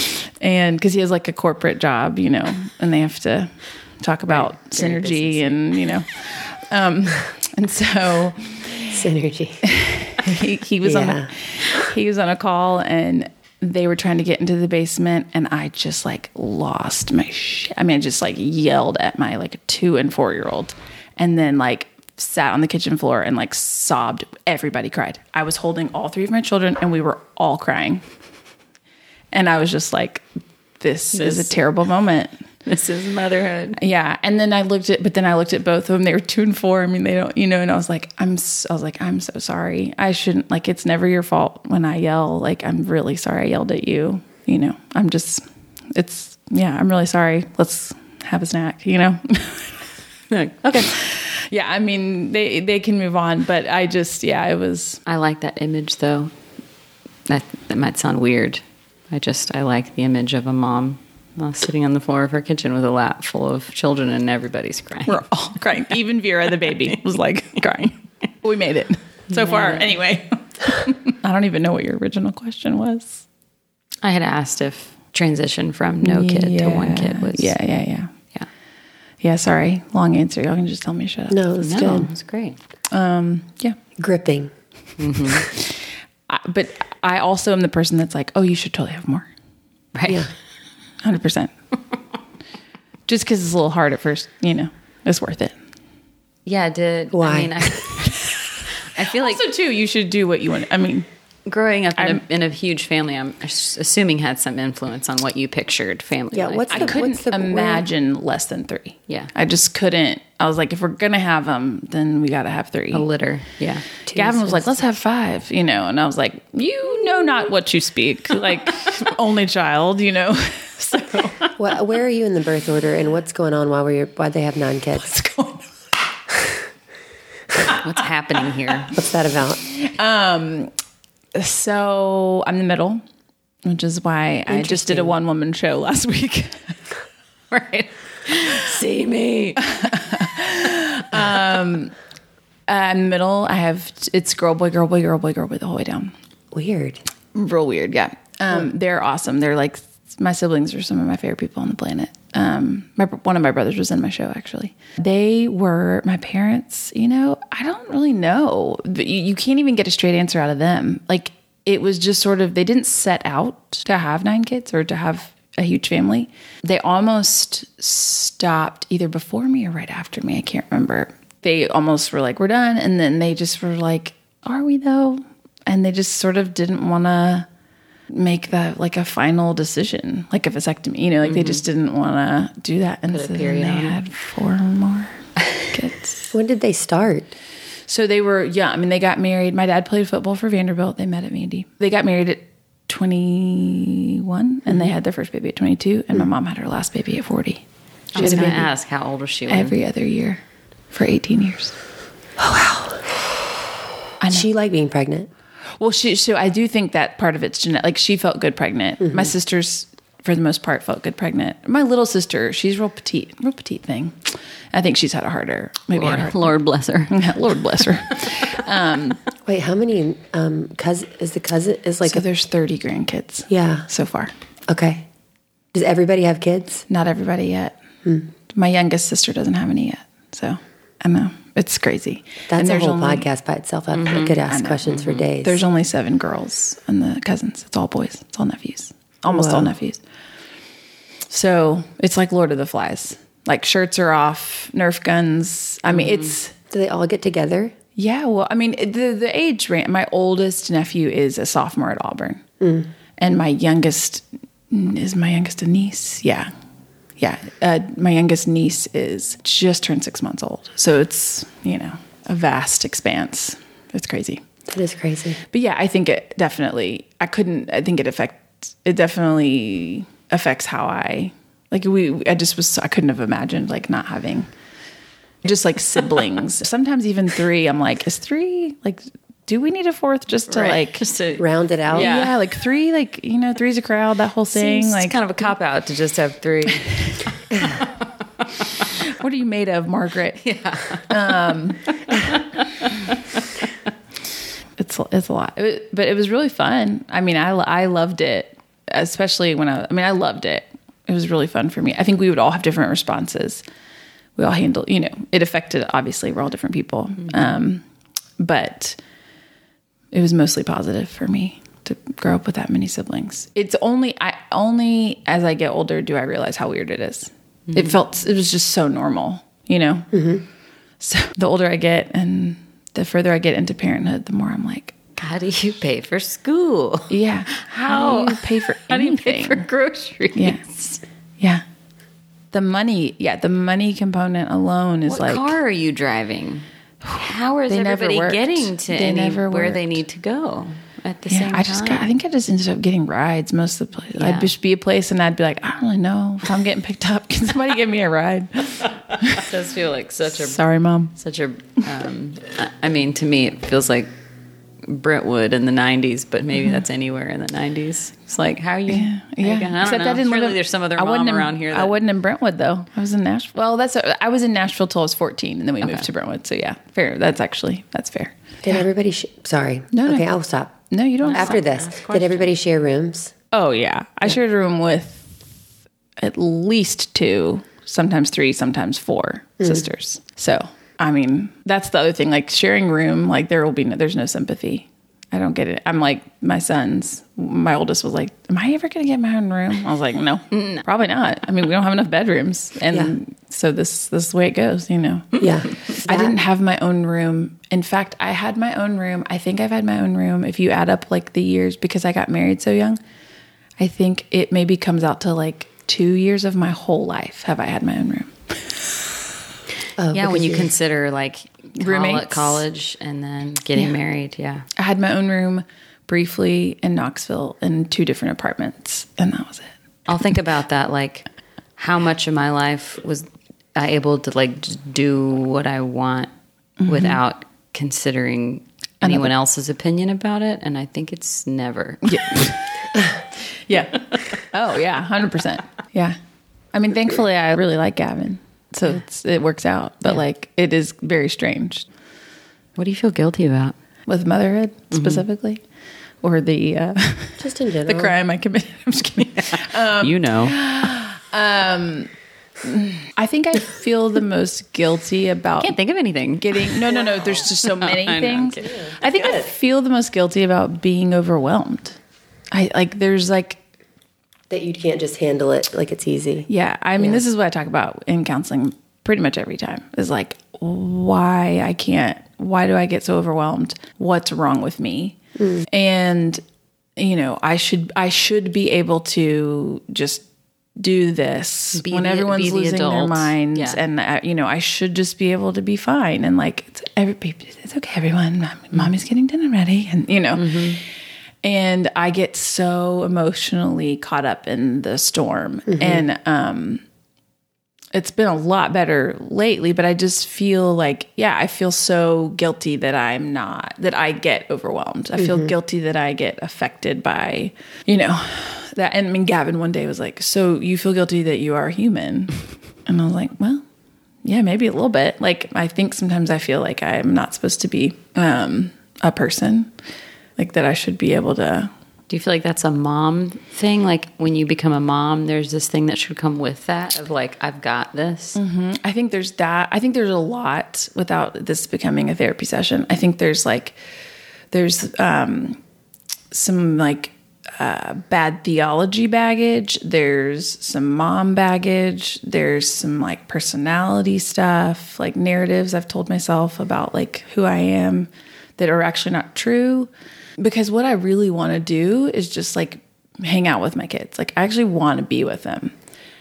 and cause he has like a corporate job, you know, and they have to talk about right. synergy and, you know, um, and so synergy, he, he was yeah. on, a, he was on a call and they were trying to get into the basement and I just like lost my shit. I mean, I just like yelled at my like two and four year old and then like sat on the kitchen floor and like sobbed. Everybody cried. I was holding all three of my children and we were all crying. And I was just like, this, this is a terrible moment. This is motherhood. Yeah. And then I looked at, but then I looked at both of them. They were two and four. I mean, they don't, you know, and I was like, I'm, so, I was like, I'm so sorry. I shouldn't, like, it's never your fault when I yell. Like, I'm really sorry I yelled at you. You know, I'm just, it's, yeah, I'm really sorry. Let's have a snack, you know? Okay. Yeah. I mean, they, they can move on, but I just, yeah, it was. I like that image though. That, that might sound weird. I just, I like the image of a mom Uh, sitting on the floor of her kitchen with a lap full of children and everybody's crying. We're all crying. Even Vera, the baby, was like crying. We made it so made far. it. Anyway, I don't even know what your original question was. I had asked if transition from no kid yeah. to one kid was. Yeah, yeah, yeah. Yeah. Yeah, sorry. Long answer. Y'all can just tell me shut up. No, it's No, good. it's great. Um, yeah. Gripping. Mm-hmm. I, but I also am the person that's like, oh, you should totally have more. Right. Yeah. one hundred percent. Just because it's a little hard at first, you know, it's worth it. Yeah, it did. Why? I mean, I, I feel like Also, too, you should do what you want. I mean, growing up in I'm- a, in a huge family, I'm assuming had some influence on what you pictured family Yeah, life. what's I the- couldn't the- imagine less than three. Yeah. I just couldn't. I was like, if we're going to have them, then we got to have three. a litter? Yeah. Gavin was like, let's have five, you know, and I was like, you know not what you speak, like only child, you know. So Well, where are you in the birth order, and what's going on while we're why they have nine kids? what's going on? What's happening here? What's that about? Um, so I'm the middle, which is why I just did a one woman show last week. Right. See me. um, I'm the middle. I have it's girl, boy, girl, boy, girl, boy, girl, boy the whole way down. Weird. Real weird, yeah. Um, they're awesome. They're like my siblings are some of my favorite people on the planet. Um, my, one of my brothers was in my show, actually. They were my parents. You know, I don't really know. You, you can't even get a straight answer out of them. Like it was just sort of they didn't set out to have nine kids or to have a huge family. They almost stopped either before me or right after me. I can't remember. They almost were like, we're done. And then they just were like, are we though? And they just sort of didn't want to make that like a final decision, like a vasectomy, you know, like mm-hmm. they just didn't want to do that. And Put a so then period they on it. had four more kids. When did they start? So they were, yeah, I mean, they got married. My dad played football for Vanderbilt. They met at Mandy. They got married at twenty-one and mm-hmm. they had their first baby at twenty-two. And mm-hmm. my mom had her last baby at forty. She I was had a going to baby ask, how old was she? When? every other year for eighteen years. Oh, wow. I know. She liked being pregnant. Well, she, so I do think that part of it's genetic. Like she felt good pregnant. Mm-hmm. My sisters, for the most part, felt good pregnant. My little sister, she's real petite, real petite thing. I think she's had a harder, maybe Lord, had a hard, Lord bless her. Lord bless her. Um, Wait, how many um, cousin is the cousin is like? so a, there's thirty grandkids. Yeah. So far. Okay. Does everybody have kids? Not everybody yet. Hmm. My youngest sister doesn't have any yet. So I know it's crazy. That's And a there's whole only- podcast by itself. I, I could ask questions for days. There's only seven girls and the cousins. It's all boys. It's all nephews. Almost Whoa. all nephews. So it's like Lord of the Flies. Like shirts are off, Nerf guns. I mean, it's Do they all get together? yeah. Well, I mean, the the age range. My oldest nephew is a sophomore at Auburn, Mm. and my youngest is my youngest a niece. Yeah, Yeah. Uh, my youngest niece is just turned six months old. So it's, you know, a vast expanse. It's crazy. That is crazy. But yeah, I think it definitely, I couldn't, I think it affects, it definitely affects how I, like we, I just was, I couldn't have imagined like not having just like siblings. Sometimes even three, I'm like, is three, like, do we need a fourth just to right. like just to round it out? Yeah. yeah, like three, like, you know, three's a crowd, that whole thing. Seems like kind of a cop out to just have three. What are you made of, Margaret? Yeah. Um, it's it's a lot, it, but it was really fun. I mean, I I loved it, especially when I. I mean, I loved it. It was really fun for me. I think we would all have different responses. We all handle, you know, it affected. Obviously, we're all different people, mm-hmm. um, but it was mostly positive for me to grow up with that many siblings. It's only I only as I get older do I realize how weird it is. Mm-hmm. It felt it was just so normal, you know. Mm-hmm. So the older I get and the further I get into parenthood, the more I'm like, how do you pay for school? Yeah, how, how do you pay for how anything? do you pay for groceries? Yeah, yeah. The money, yeah, the money component alone is what like. What car are you driving? How is everybody getting to they any, where they need to go at the yeah, same time? I just got, I think I just ended up getting rides most of the place. Yeah. I'd just be a place and I'd be like, I don't really know if I'm getting picked up. Can somebody give me a ride? It does feel like such a sorry, Mom. Such a. Um, I mean, to me, it feels like Brentwood in the nineties, but maybe mm-hmm. that's anywhere in the nineties. It's like, how are you? Yeah, how yeah. You I Except know. I didn't Surely live. There's some other I mom in, around here. That, I wasn't in Brentwood though. I was in Nashville. Well, that's a, I was in Nashville till I was fourteen, and then we okay. moved to Brentwood. So yeah, fair. That's actually that's fair. Did yeah. everybody? Sh- sorry. No, no. Okay, I'll stop. No, you don't. After this, did everybody share rooms? Oh yeah, I yeah. shared a room with at least two, sometimes three, sometimes four mm. sisters. So I mean, that's the other thing. Like sharing room, like there will be no, there's no sympathy. I don't get it. I'm like, my sons, my oldest was like, am I ever going to get my own room? I was like, no, no, probably not. I mean, we don't have enough bedrooms. And yeah. so this, this is the way it goes, you know? Yeah. I didn't have my own room. In fact, I had my own room. I think I've had my own room. If you add up like the years, because I got married so young, I think it maybe comes out to like two years of my whole life have I had my own room. Oh, yeah, when you consider like roommates, college, and then getting yeah. married. Yeah, I had my own room briefly in Knoxville in two different apartments, and that was it. I'll think about that. Like, how much of my life was I able to like just do what I want mm-hmm. without considering Another. anyone else's opinion about it? And I think it's never. Yeah. yeah. Oh yeah, one hundred percent. Yeah. I mean, thankfully, I really like Gavin. So yeah. it's, it works out, but yeah. like it is very strange. What do you feel guilty about with motherhood specifically, mm-hmm. or the uh, just in general the crime I committed? I'm just kidding. Um, you know, um, I think I feel the most guilty about. Can't think of anything. Getting no, no, no. There's just so many I things. Know, I think Good. I feel the most guilty about being overwhelmed. I like. There's like. That you can't just handle it like it's easy. Yeah. I mean, yeah. this is what I talk about in counseling pretty much every time. Is like, why I can't, why do I get so overwhelmed? What's wrong with me? Mm. And, you know, I should, I should be able to just do this be when the, everyone's the losing adult. their minds. Yeah. And, uh, you know, I should just be able to be fine. And like, it's, every, it's okay, everyone. Mm-hmm. Mommy's getting dinner ready. And, you know, mm-hmm. And I get so emotionally caught up in the storm. Mm-hmm. And um, it's been a lot better lately, but I just feel like, yeah, I feel so guilty that I'm not, that I get overwhelmed. I feel mm-hmm. guilty that I get affected by, you know, that. And I mean, Gavin one day was like, so you feel guilty that you are human? And I was like, well, yeah, maybe a little bit. Like, I think sometimes I feel like I'm not supposed to be um, a person. Like that I should be able to. Do you feel like that's a mom thing? Like when you become a mom, there's this thing that should come with that of like, I've got this. Mm-hmm. I think there's that. I think there's a lot without this becoming a therapy session. I think there's like, there's um, some like uh, bad theology baggage. There's some mom baggage. There's some like personality stuff, like narratives I've told myself about like who I am that are actually not true. Because what I really want to do is just like hang out with my kids. Like I actually want to be with them.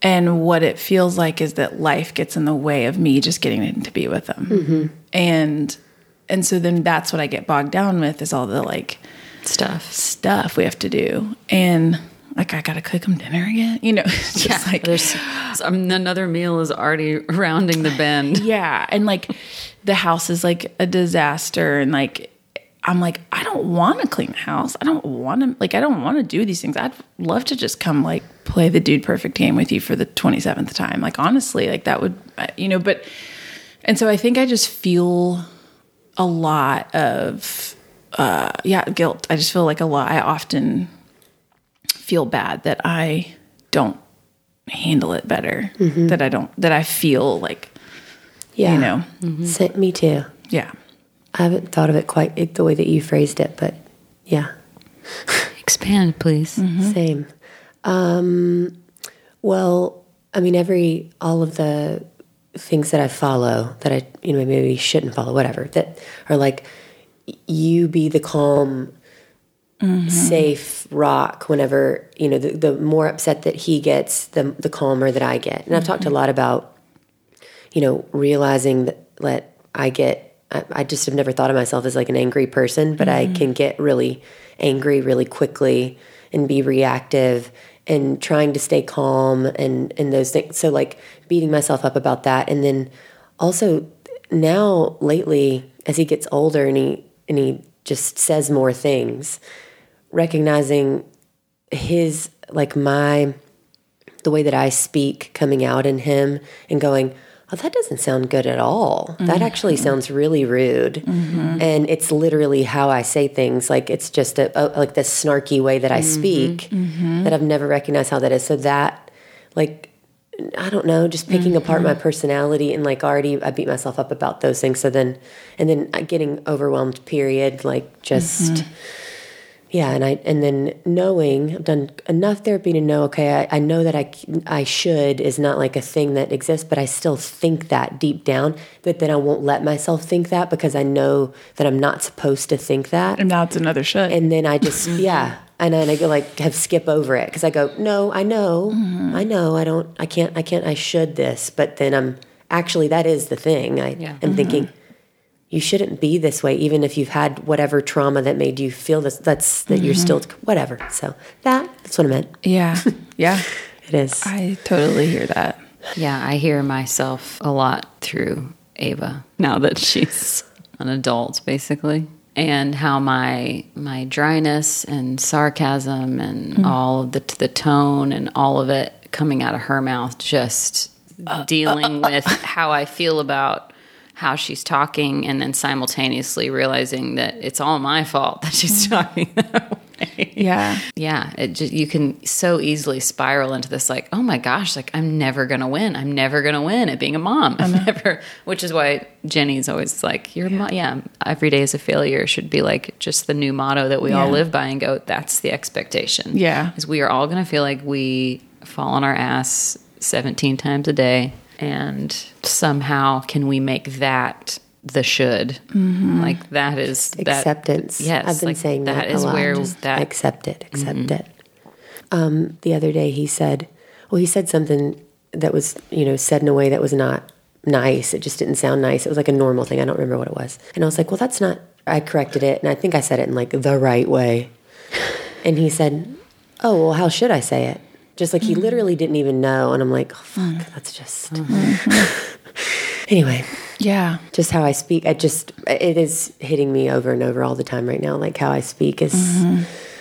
And what it feels like is that life gets in the way of me just getting to be with them. Mm-hmm. And and so then that's what I get bogged down with is all the like stuff stuff we have to do. And like, I got to cook them dinner again. You know, it's just yeah, like there's um, another meal is already rounding the bend. Yeah. And like the house is like a disaster. And like, I'm like, I don't want to clean the house. I don't want to, like, I don't want to do these things. I'd love to just come, like, play the Dude Perfect game with you for the twenty-seventh time. Like, honestly, like, that would, you know, but, and so I think I just feel a lot of, uh, yeah, guilt. I just feel like a lot, I often feel bad that I don't handle it better, mm-hmm. that I don't, that I feel like, yeah. you know. Mm-hmm. So, me too. Yeah. I haven't thought of it quite the way that you phrased it, but yeah. Expand, please. Mm-hmm. Same. Um, well, I mean, every, all of the things that I follow that I, you know, maybe shouldn't follow, whatever, that are like, you be the calm, mm-hmm. safe rock whenever, you know, the, the more upset that he gets, the, the calmer that I get. And mm-hmm. I've talked a lot about, you know, realizing that, that I get, I just have never thought of myself as like an angry person, but mm-hmm. I can get really angry really quickly and be reactive and trying to stay calm and, and those things. So like beating myself up about that. And then also now lately, as he gets older and he, and he just says more things, recognizing his, like my, the way that I speak coming out in him and going, oh, that doesn't sound good at all. Mm-hmm. That actually sounds really rude. Mm-hmm. And it's literally how I say things. Like it's just a, a, like this snarky way that I mm-hmm. speak mm-hmm. that I've never recognized how that is. So that, like, I don't know, just picking mm-hmm. apart my personality and like already I beat myself up about those things. So then, and then getting overwhelmed, period, like just... Mm-hmm. Yeah, and I and then knowing, I've done enough therapy to know, okay, I, I know that I, I should is not like a thing that exists, but I still think that deep down, but then I won't let myself think that because I know that I'm not supposed to think that. And now it's another should. And then I just, yeah, and then I go like, have skip over it because I go, no, I know, mm-hmm. I know, I don't, I can't, I can't, I should this, but then I'm, actually that is the thing. I yeah. am mm-hmm. thinking, you shouldn't be this way, even if you've had whatever trauma that made you feel this. That's that mm-hmm. you're still whatever. So that that's what I meant. Yeah, yeah, it is. I totally hear that. Yeah, I hear myself a lot through Ava now that she's an adult, basically, and how my my dryness and sarcasm and mm-hmm. all of the the tone and all of it coming out of her mouth, just uh, dealing uh, uh, with how I feel about how she's talking, and then simultaneously realizing that it's all my fault that she's talking that way. Yeah. Yeah. It just, you can so easily spiral into this, like, oh my gosh, like I'm never going to win. I'm never going to win at being a mom. I'm never, which is why Jenny's always like, you're, yeah. yeah, every day is a failure should be like just the new motto that we yeah. all live by and go, that's the expectation. Yeah. Is we are all going to feel like we fall on our ass seventeen times a day. And somehow can we make that the should? Mm-hmm. Like that is that, acceptance. Yes, I've been like saying that, that is a lot. where Just that accept it, accept mm-hmm. it. Um, the other day he said, well, he said something that was, you know, said in a way that was not nice. It just didn't sound nice. It was like a normal thing. I don't remember what it was. And I was like, well, that's not. I corrected it, and I think I said it in like the right way. And he said, oh, well, how should I say it? Just like he mm-hmm. literally didn't even know. And I'm like, oh, fuck, mm-hmm. that's just... Mm-hmm. Anyway. Yeah. Just how I speak. I just... It is hitting me over and over all the time right now. Like how I speak is... Mm-hmm.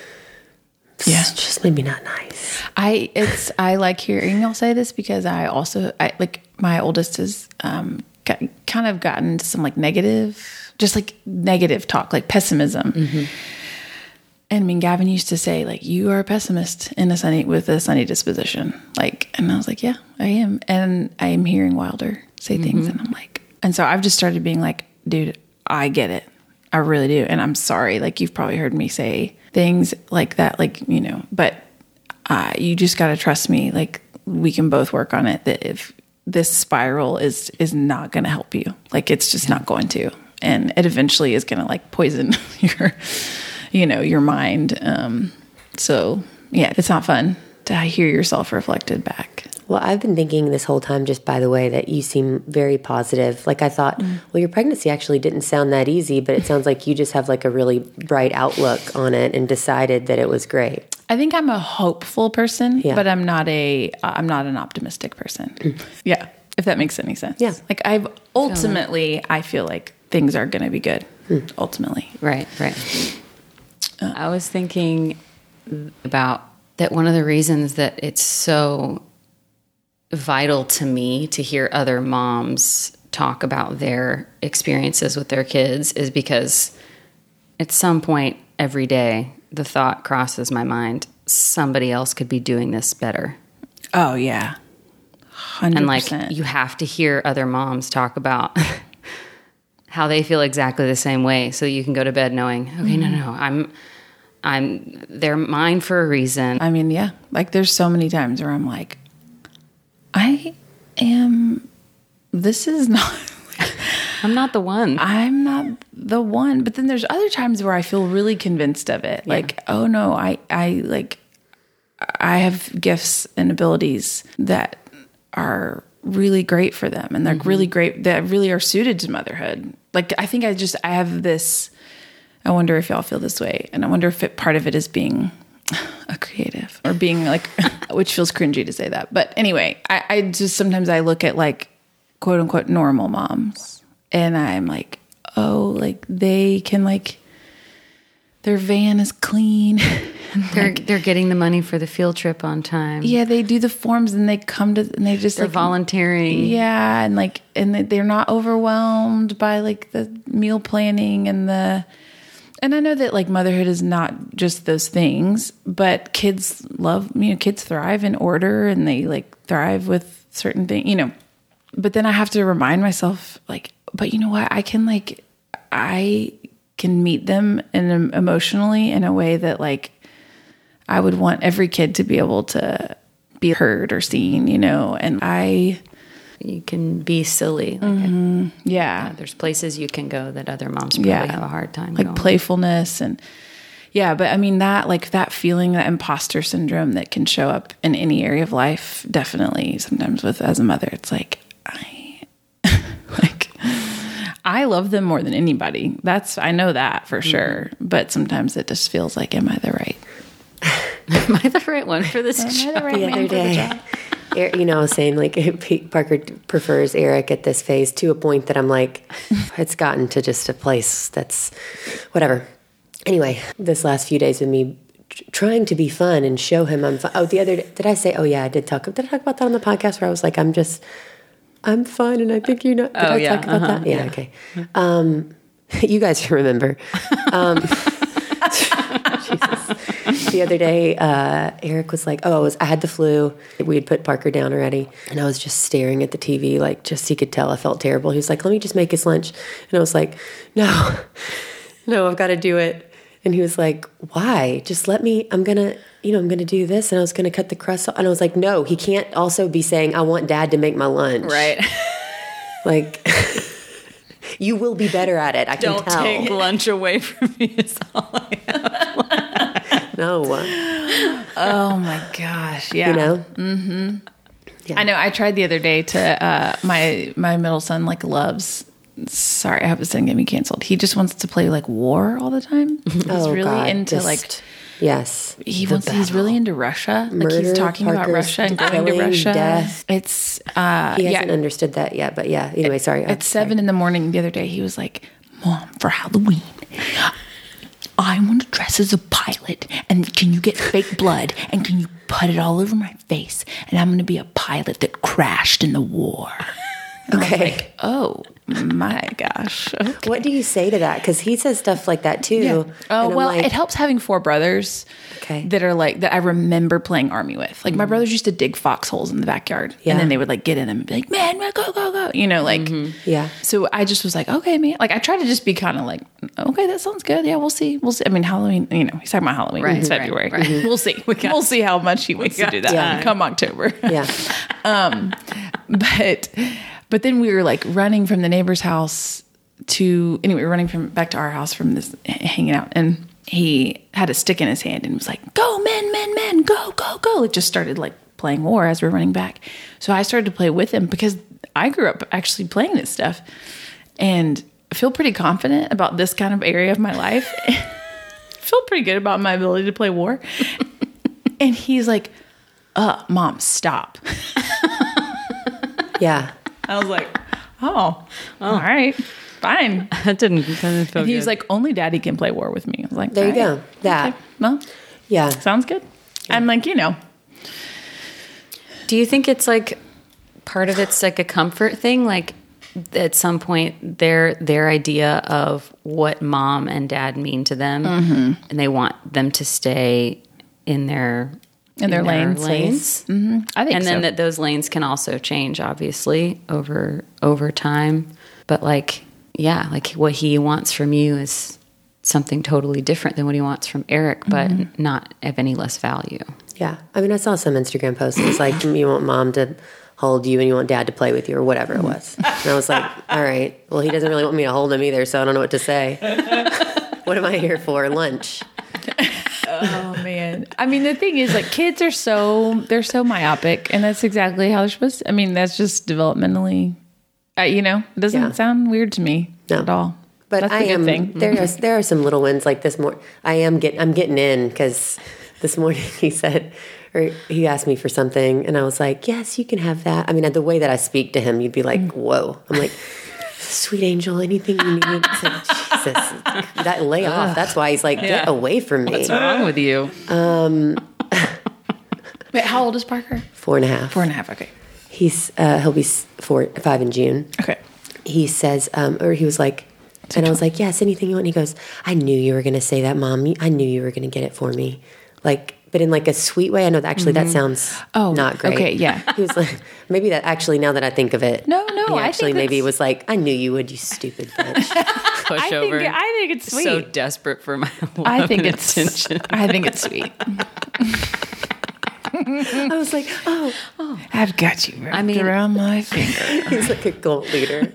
Yeah. Just maybe not nice. I it's I like hearing y'all say this because I also... I like my oldest has um, got, kind of gotten into some like negative... Just like negative talk, like pessimism. Mm-hmm. And I mean, Gavin used to say, like, you are a pessimist in a sunny with a sunny disposition. Like, and I was like, yeah, I am. And I am hearing Wilder say mm-hmm. things. And I'm like, and so I've just started being like, dude, I get it. I really do. And I'm sorry. Like, you've probably heard me say things like that, like, you know, but uh, you just got to trust me. Like, we can both work on it. That if this spiral is, is not going to help you, like, it's just yeah. not going to. And it eventually is going to like poison your... you know, your mind. Um, so yeah, it's not fun. to hear yourself reflected back. Well, I've been thinking this whole time, just by the way, that you seem very positive. Like I thought, mm. well, your pregnancy actually didn't sound that easy, but it sounds like you just have like a really bright outlook on it and decided that it was great. I think I'm a hopeful person, yeah. but I'm not a, I'm not an optimistic person. Mm. Yeah. If that makes any sense. Yeah. Like I've ultimately, I feel like things are going to be good. Mm. Ultimately. Right. Right. Uh, I was thinking about that. One of the reasons that it's so vital to me to hear other moms talk about their experiences with their kids is because at some point every day the thought crosses my mind, somebody else could be doing this better. Oh yeah. one hundred percent. And like you have to hear other moms talk about how they feel exactly the same way so you can go to bed knowing, okay, mm-hmm. no, no, I'm I'm they're mine for a reason. I mean, yeah. Like there's so many times where I'm like, I am, this is not, I'm not the one. I'm not the one. But then there's other times where I feel really convinced of it. Yeah. Like, oh no, I, I like, I have gifts and abilities that are really great for them. And they're mm-hmm. really great, that really are suited to motherhood. Like, I think I just, I have this, I wonder if y'all feel this way. And I wonder if it, part of it is being a creative or being like, which feels cringy to say that. But anyway, I, I just, sometimes I look at like quote unquote normal moms and I'm like, oh, like they can like, their van is clean. They're like, they're getting the money for the field trip on time. Yeah, they do the forms and they come to, and they just they're like volunteering. Yeah, and like, and they're not overwhelmed by like the meal planning and the, and I know that like motherhood is not just those things, but kids love, you know, kids thrive in order and they like thrive with certain things, you know. But then I have to remind myself like, but you know what? I can like, I can meet them in emotionally in a way that like I would want every kid to be able to be heard or seen, you know. And I, you can be silly. Like mm-hmm. a, yeah. yeah. There's places you can go that other moms probably yeah. have a hard time like going. Playfulness and yeah. But I mean that like that feeling, that imposter syndrome that can show up in any area of life. Definitely sometimes with as a mother, it's like, I like, I love them more than anybody. That's, I know that for sure. Mm-hmm. But sometimes it just feels like, am I the right? Am I the right one for this am job? I the right the man other for day, the job? You know, I was saying like Pete Parker prefers Eric at this phase to a point that I'm like, it's gotten to just a place that's whatever. Anyway, this last few days with me trying to be fun and show him I'm fun. Oh, the other day, did I say, oh yeah, I did talk, did I talk about that on the podcast where I was like, I'm just, I'm fun and I think you know, did oh, I yeah, talk about uh-huh, that? Yeah, yeah. okay. Um, you guys remember. Um, Jesus. The other day, uh, Eric was like, oh, I, was, I had the flu. We had put Parker down already. And I was just staring at the T V, like, just he could tell I felt terrible. He was like, let me just make his lunch. And I was like, no, no, I've got to do it. And he was like, why? Just let me, I'm going to, you know, I'm going to do this. And I was going to cut the crust off. And I was like, no, he can't also be saying, I want Dad to make my lunch. Right. Like, you will be better at it. I can Don't tell. Don't take lunch away from me. Is all I have. No. Oh my gosh. Yeah. You know? Mm-hmm. Yeah. I know. I tried the other day to, uh, my, my middle son like loves, sorry, I hope this didn't get me canceled. He just wants to play like war all the time. He's oh, really God, into just, like, yes. He wants, he's really into Russia. Murder, like he's talking Parker's about Russia and going killing, to Russia. Death. It's, uh, he hasn't yeah. understood that yet, but yeah. Anyway, sorry. At seven in the morning the other day, he was like, Mom, for Halloween, I want to dress as a pilot. And can you get fake blood? And can you put it all over my face? And I'm going to be a pilot that crashed in the war. And okay. I was like, oh my gosh. Okay. What do you say to that? Because he says stuff like that too. Yeah. Oh, well, like, it helps having four brothers okay. that are like, that I remember playing Army with. Like, mm-hmm. my brothers used to dig foxholes in the backyard. Yeah. And then they would like get in them and be like, man, go, go, go. You know, like, mm-hmm. yeah. So I just was like, okay, man. Like, I try to just be kind of like, okay, that sounds good. Yeah, we'll see. We'll see. I mean, Halloween, you know, he's talking about Halloween. Right, it's right, February. right. Mm-hmm. We'll see. We got, we'll see how much he wants to do that yeah. come October. Yeah. um, but, but then we were like running from the neighbor's house to, anyway, we were running from back to our house from this hanging out. And he had a stick in his hand and was like, go, men, men, men, go, go, go. It just started like playing war as we were running back. So I started to play with him because I grew up actually playing this stuff. And I feel pretty confident about this kind of area of my life. I feel pretty good about my ability to play war. And he's like, uh, Mom, stop. Yeah. I was like, oh, oh. all right. Fine. That didn't, that didn't feel and he good. was like, only Daddy can play war with me. I was like, there you right. go. That. Okay. Well, yeah. Sounds good. Yeah. I'm like, you know. Do you think it's like part of it's like a comfort thing? Like at some point their their idea of what mom and dad mean to them, mm-hmm. and they want them to stay in their in, in their, their lanes. lanes. Mm-hmm. I think and so. then that those lanes can also change obviously over over time. But like yeah, like what he wants from you is something totally different than what he wants from Eric, but mm-hmm. not of any less value. Yeah. I mean, I saw some Instagram posts. It's like, you want mom to hold you and you want dad to play with you or whatever it was. And I was like, all right, well, he doesn't really want me to hold him either, so I don't know what to say. What am I here for? Lunch. Oh, man. I mean, the thing is, like, kids are so, they're so myopic, and that's exactly how they're supposed to. I mean, that's just developmentally, uh, you know, it doesn't yeah. sound weird to me no. at all. But that's I the good am, thing. there are, there are some little wins like this more. I am getting, I'm getting in because this morning he said, or he asked me for something and I was like, yes, you can have that. I mean, the way that I speak to him, you'd be like, whoa. I'm like, sweet angel, anything you need. It's like, Jesus, that lay off. That's why he's like, get yeah. away from me. What's wrong with you? Um, Wait, how old is Parker? Four and a half. Four and a half. Okay. He's, uh, he'll be four, five in June. Okay. He says, um, or he was like, and I was like, yes, anything you want. And he goes, I knew you were going to say that, Mom. I knew you were going to get it for me. Like, but in like a sweet way. I know that actually mm-hmm. that sounds oh, not great. Okay, yeah. He was like, maybe that actually, now that I think of it. No, no. He actually I think maybe was like, I knew you would, you stupid bitch. Push I over. Think, I think it's sweet. So desperate for my love I think and it's, attention. I think it's sweet. I was like, oh, oh, I've got you wrapped I mean, around my finger. He's like a cult leader.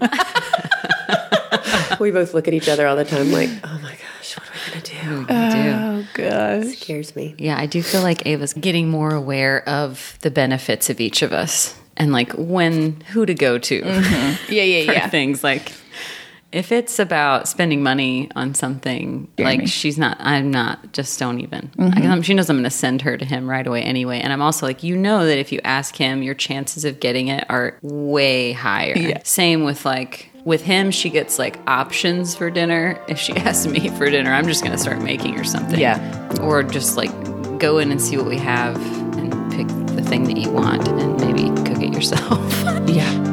We both look at each other all the time like, oh my gosh, what are we going to do? Oh, gosh. It scares me. Yeah, I do feel like Ava's getting more aware of the benefits of each of us and like when, who to go to. Mm-hmm. Yeah, yeah, for yeah. Things like if it's about spending money on something, Hear like me. she's not, I'm not, just don't even. Mm-hmm. I, she knows I'm going to send her to him right away anyway. And I'm also like, you know that if you ask him, your chances of getting it are way higher. Yeah. Same with like, with him, she gets like options for dinner. If she asks me for dinner, I'm just going to start making her something. Yeah. Or just like go in and see what we have and pick the thing that you want and maybe cook it yourself. Yeah.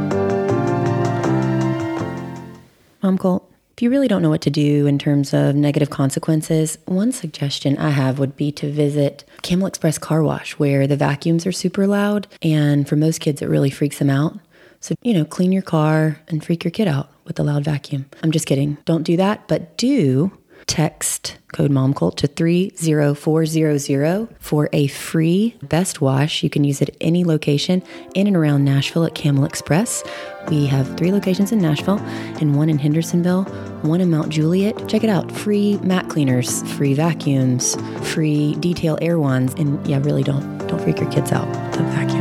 Mom Colt, if you really don't know what to do in terms of negative consequences, one suggestion I have would be to visit Camel Express Car Wash, where the vacuums are super loud. And for most kids, it really freaks them out. So, you know, clean your car and freak your kid out with the loud vacuum. I'm just kidding. Don't do that, but do text code MOMCULT to three zero four zero zero for a free Best Wash. You can use it at any location in and around Nashville at Camel Express. We have three locations in Nashville and one in Hendersonville, one in Mount Juliet. Check it out. Free mat cleaners, free vacuums, free detail air wands. And yeah, really don't, don't freak your kids out with the vacuum.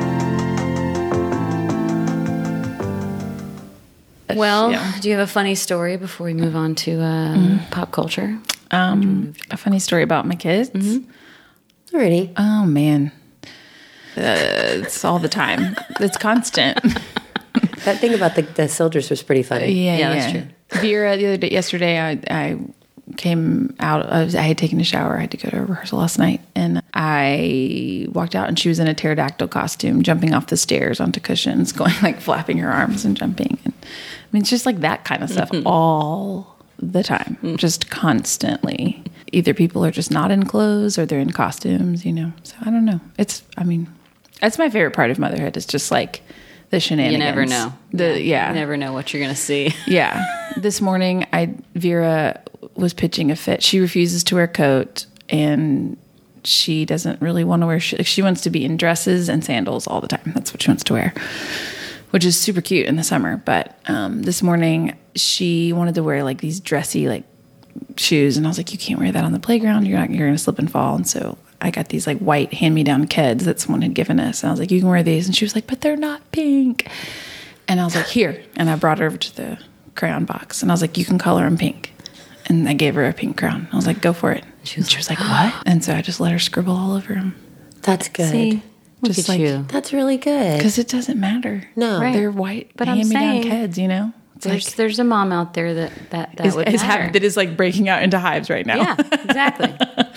Well, yeah. do you have a funny story before we move on to uh, mm-hmm. pop culture? Um, a funny story about my kids? Mm-hmm. Alrighty. Oh, man. Uh, it's all the time. It's constant. That thing about the, the soldiers was pretty funny. Yeah, yeah, yeah. that's true. Vera, the other day, yesterday, I, I came out. I, was, I had taken a shower. I had to go to rehearsal last night, and I walked out, and she was in a pterodactyl costume, jumping off the stairs onto cushions, going like flapping her arms and jumping. And I mean, it's just like that kind of stuff all the time, just constantly. Either people are just not in clothes or they're in costumes, you know. So I don't know. It's. I mean, that's my favorite part of motherhood. It's just like the shenanigans. You never know. The yeah. You never know what you're going to see. Yeah. This morning, I Vera was pitching a fit. She refuses to wear a coat, and she doesn't really want to wear. She, she wants to be in dresses and sandals all the time. That's what she wants to wear, which is super cute in the summer. But um, this morning, she wanted to wear like these dressy, like shoes, and I was like, you can't wear that on the playground. You're not, you're going to slip and fall. And so I got these like white hand-me-down Keds that someone had given us. And I was like, you can wear these. And she was like, but they're not pink. And I was like, here. And I brought her over to the crayon box. And I was like, you can color them pink. And I gave her a pink crown. I was like, go for it. She was, she was like, what? And so I just let her scribble all over them. That's good. See, look Just at like, you. That's really good. because it doesn't matter. No. Right. They're white, But I'm hand-me-down saying- Keds, you know? It's There's like, there's a mom out there that that, that is, would is matter. hap- that is like breaking out into hives right now. Yeah, exactly.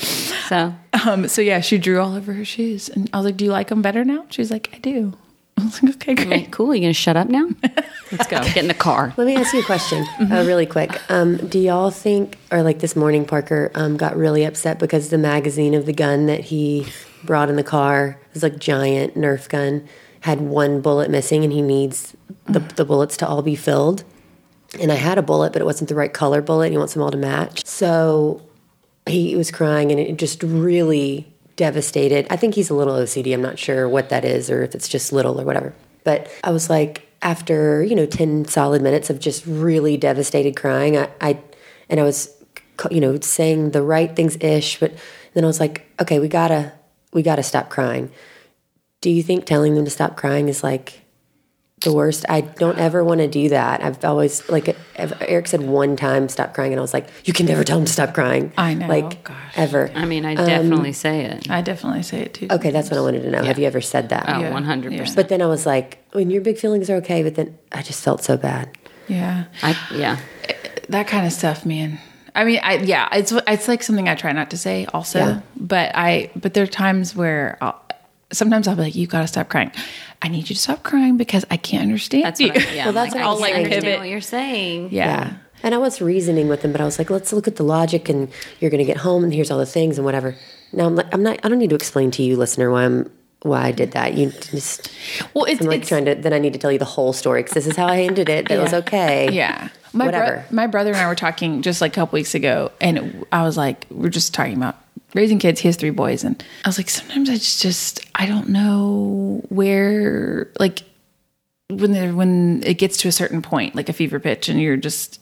So Um, so yeah, she drew all over her shoes, and I was like, "Do you like them better now?" She was like, "I do." I was like, "Okay, I'm great." like, cool. You gonna shut up now? Let's go. Get in the car. Let me ask you a question, uh, really quick. Um, do y'all think, or like this morning, Parker um, got really upset because the magazine of the gun that he brought in the car, it was like giant Nerf gun, had one bullet missing, and he needs the, the bullets to all be filled. And I had a bullet, but it wasn't the right color bullet. He wants them all to match. So he was crying, and it just really devastated. I think he's a little O C D. I'm not sure what that is, or if it's just little or whatever. But I was like, after, you know, ten solid minutes of just really devastated crying, I, I and I was, you know, saying the right things ish, but then I was like, okay, we gotta, we gotta stop crying. Do you think telling them to stop crying is like the worst? I don't ever want to do that. I've always, like, Eric said one time, stop crying, and I was like, you can never tell him to stop crying. I know, Like, gosh. ever. I mean, I definitely say it. I definitely say it too. Okay, that's what I wanted to know. Have you ever said that? Oh, Yeah. one hundred percent. But then I was like, when your big feelings are okay, but then I just felt so bad. Yeah, I yeah. that kind of stuff, man. I mean, I yeah, it's it's like something I try not to say, also. Yeah. But I but there are times where I'll, sometimes I'll be like, you got to stop crying. I need you to stop crying because I can't understand That's you. what I, yeah. Well, that's I'm what like, I'm I saying. understand Pivot. what you're saying. Yeah. Yeah. And I was reasoning with him, but I was like, let's look at the logic, and you're going to get home, and here's all the things and whatever. Now I'm like, I'm not, I don't need to explain to you, listener, why I'm, why I did that. You just, Well, it's I'm like it's, trying to, then I need to tell you the whole story because this is how I ended it. That was okay. Yeah. My Whatever. bro- my brother and I were talking just like a couple weeks ago, and I was like, we're just talking about raising kids. He has three boys, and I was like, sometimes I just, just I don't know where, like, when there when it gets to a certain point, like a fever pitch, and you're just,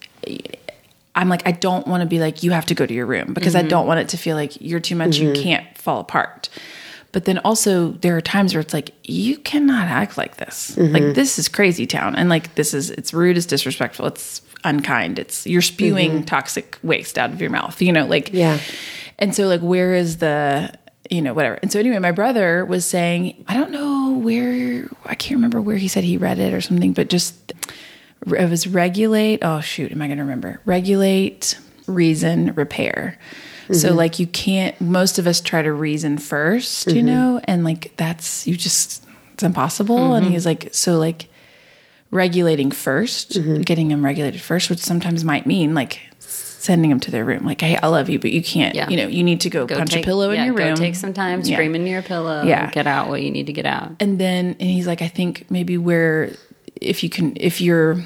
I'm like, I don't want to be like, you have to go to your room because I don't want it to feel like you're too much. You can't fall apart. But then also there are times where it's like, you cannot act like this. Like, this is crazy town. And like, this is, it's rude, it's disrespectful, it's unkind. It's, you're spewing toxic waste out of your mouth, you know, like, Yeah. And so like, where is the, you know, whatever. And so anyway, my brother was saying, I don't know where, I can't remember where he said he read it or something, but just, it was regulate. Oh shoot. Am I going to remember? Regulate, reason, repair. So like you can't, most of us try to reason first, you know, and like that's, you just, it's impossible. Mm-hmm. And he's like, so like regulating first, mm-hmm. getting them regulated first, which sometimes might mean like sending them to their room. Like, hey, I love you, but you can't, Yeah. you know, you need to go, Go punch take, a pillow yeah, in your room. Go take some time, scream Yeah. into your pillow. Yeah. Get out what you need to get out. And then, and he's like, I think maybe where, if you can, if you're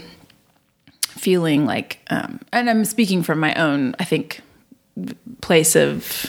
feeling like, um, and I'm speaking from my own, I think, place of,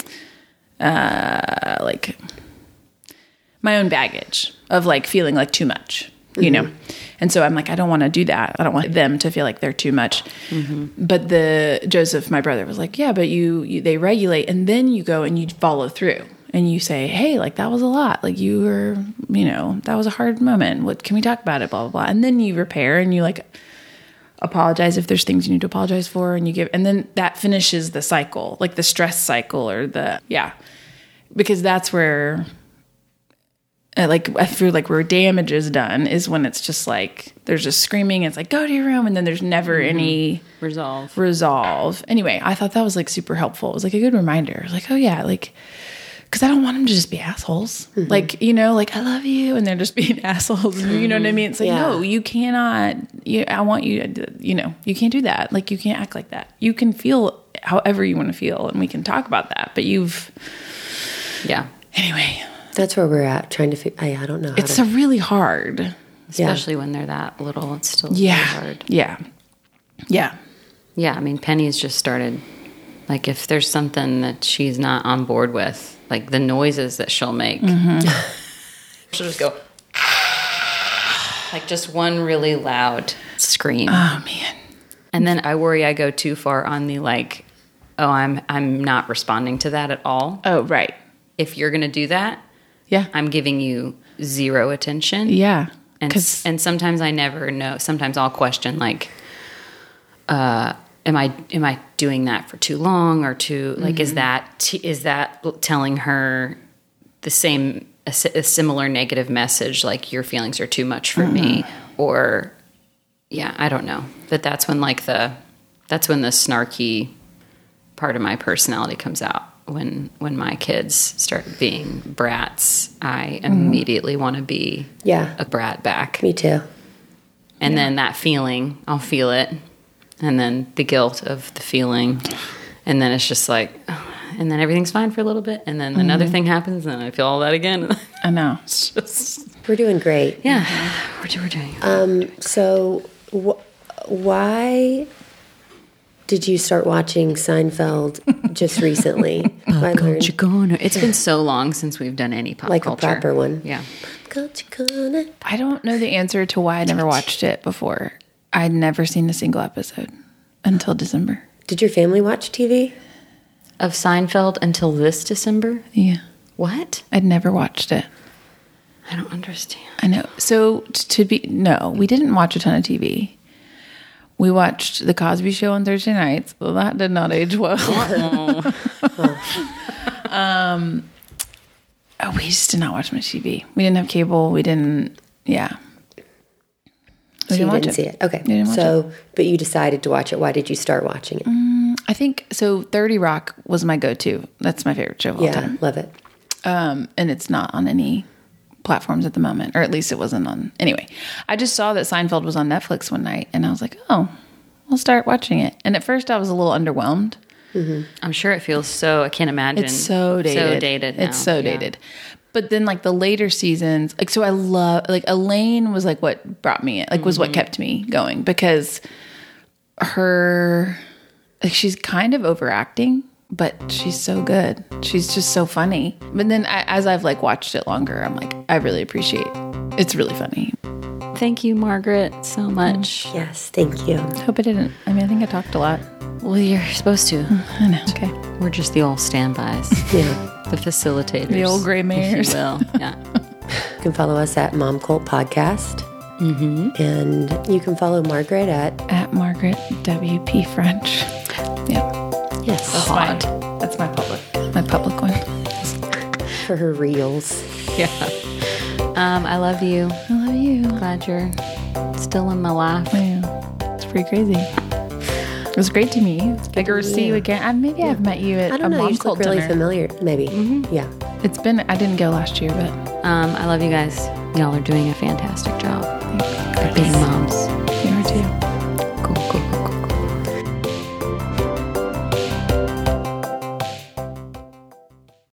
uh, like my own baggage of like feeling like too much, you mm-hmm. know? And so I'm like, I don't want to do that. I don't want them to feel like they're too much. Mm-hmm. But the Joseph, my brother, was like, yeah, but you, you, they regulate, and then you go and you follow through. And you say, hey, like, that was a lot. Like, you were, you know, that was a hard moment. What can we talk about it? Blah, blah, blah. And then you repair and you, like, apologize if there's things you need to apologize for. And you give, and then that finishes the cycle, like the stress cycle or the, yeah. Because that's where, uh, like, I feel like where damage is done is when it's just like, there's just screaming. It's like, go to your room. And then there's never mm-hmm. any resolve. Resolve. Anyway, I thought that was, like, super helpful. It was, like, a good reminder. Like, oh, yeah, like, because I don't want them to just be assholes. Mm-hmm. Like, you know, like, I love you, and they're just being assholes. Mm-hmm. You know what I mean? It's like, yeah. no, you cannot, you, I want you to, you know, you can't do that. Like, you can't act like that. You can feel however you want to feel, and we can talk about that. But you've, yeah. Anyway. That's where we're at, trying to figure, I, I don't know. How it's to, a really hard. Especially yeah. when they're that little, it's still yeah. really hard. Yeah. Yeah. Yeah, I mean, Penny's just started, like, if there's something that she's not on board with, like the noises that she'll make. Mm-hmm. She'll just go, like just one really loud scream. Oh, man. And then I worry I go too far on the, like, oh, I'm I'm not responding to that at all. Oh, right. If you're going to do that, Yeah. I'm giving you zero attention. Yeah. And Because and sometimes I never know. Sometimes I'll question like, uh, am I am I doing that for too long or too like mm-hmm. is that t- is that telling her the same a, a similar negative message like your feelings are too much for mm-hmm. me or yeah I don't know. But that's when like the that's when the snarky part of my personality comes out. When when my kids start being brats, I immediately want to be yeah. a brat back. Me too. And yeah. then that feeling, I'll feel it. And then the guilt of the feeling. And then it's just like, oh, and then everything's fine for a little bit. And then mm-hmm. another thing happens and I feel all that again. I know. It's just... We're doing great. Yeah, mm-hmm. we're, we're doing Um. So wh- why... did you start watching Seinfeld just recently? Pop Culture Corner. It's been so long since we've done any pop like culture. Like a proper one. Yeah. Pop Culture Corner. I don't know the answer to why I never watched it before. I'd never seen a single episode until December. Did your family watch T V? Of Seinfeld until this December? Yeah. What? I'd never watched it. I don't understand. I know. So t- to be, no, we didn't watch a ton of T V. We watched The Cosby Show on Thursday nights. Well, that did not age well. um, oh, we just did not watch much T V. We didn't have cable. We didn't, yeah. We so didn't you didn't it. see it. Okay. So, it. But you decided to watch it. Why did you start watching it? Um, I think, so thirty Rock was my go-to. That's my favorite show of all yeah, time. Yeah, love it. Um, and it's not on any platforms at the moment, or at least it wasn't on. Anyway, I just saw that Seinfeld was on Netflix one night, and I was like, "Oh, I'll start watching it." And at first, I was a little underwhelmed. Mm-hmm. I'm sure it feels so. I can't imagine. It's so dated. So dated. Now. It's so yeah. dated. But then, like the later seasons, like so, I love like Elaine was like what brought me, like was mm-hmm. what kept me going because her, like she's kind of overacting. But she's so good. She's just so funny. But then I, as I've like watched it longer, I'm like, I really appreciate it. It's really funny. Thank you, Margaret, so much. Yes, thank you. I hope I didn't. I mean, I think I talked a lot. Well, you're supposed to. I know. Okay. We're just the old standbys. Yeah. The facilitators. The old gray mares. If you will. Yeah. You can follow us at Mom Cult Podcast. Mm-hmm. And you can follow Margaret at... At Margaret W P French. Yeah. Yes. That's my, that's my public, my public one. For her reels. Yeah. Um, I love you. I love you. Glad you're still in my life. Yeah. It's pretty crazy. It was great to meet you. Like, or see you again. I, maybe yeah. I've met you at I don't a know, Mom you Cult look really dinner. familiar. Maybe. Mm-hmm. Yeah. It's been, I didn't go last year, but. Um, I love you guys. Y'all are doing a fantastic job. Thanks. Being moms.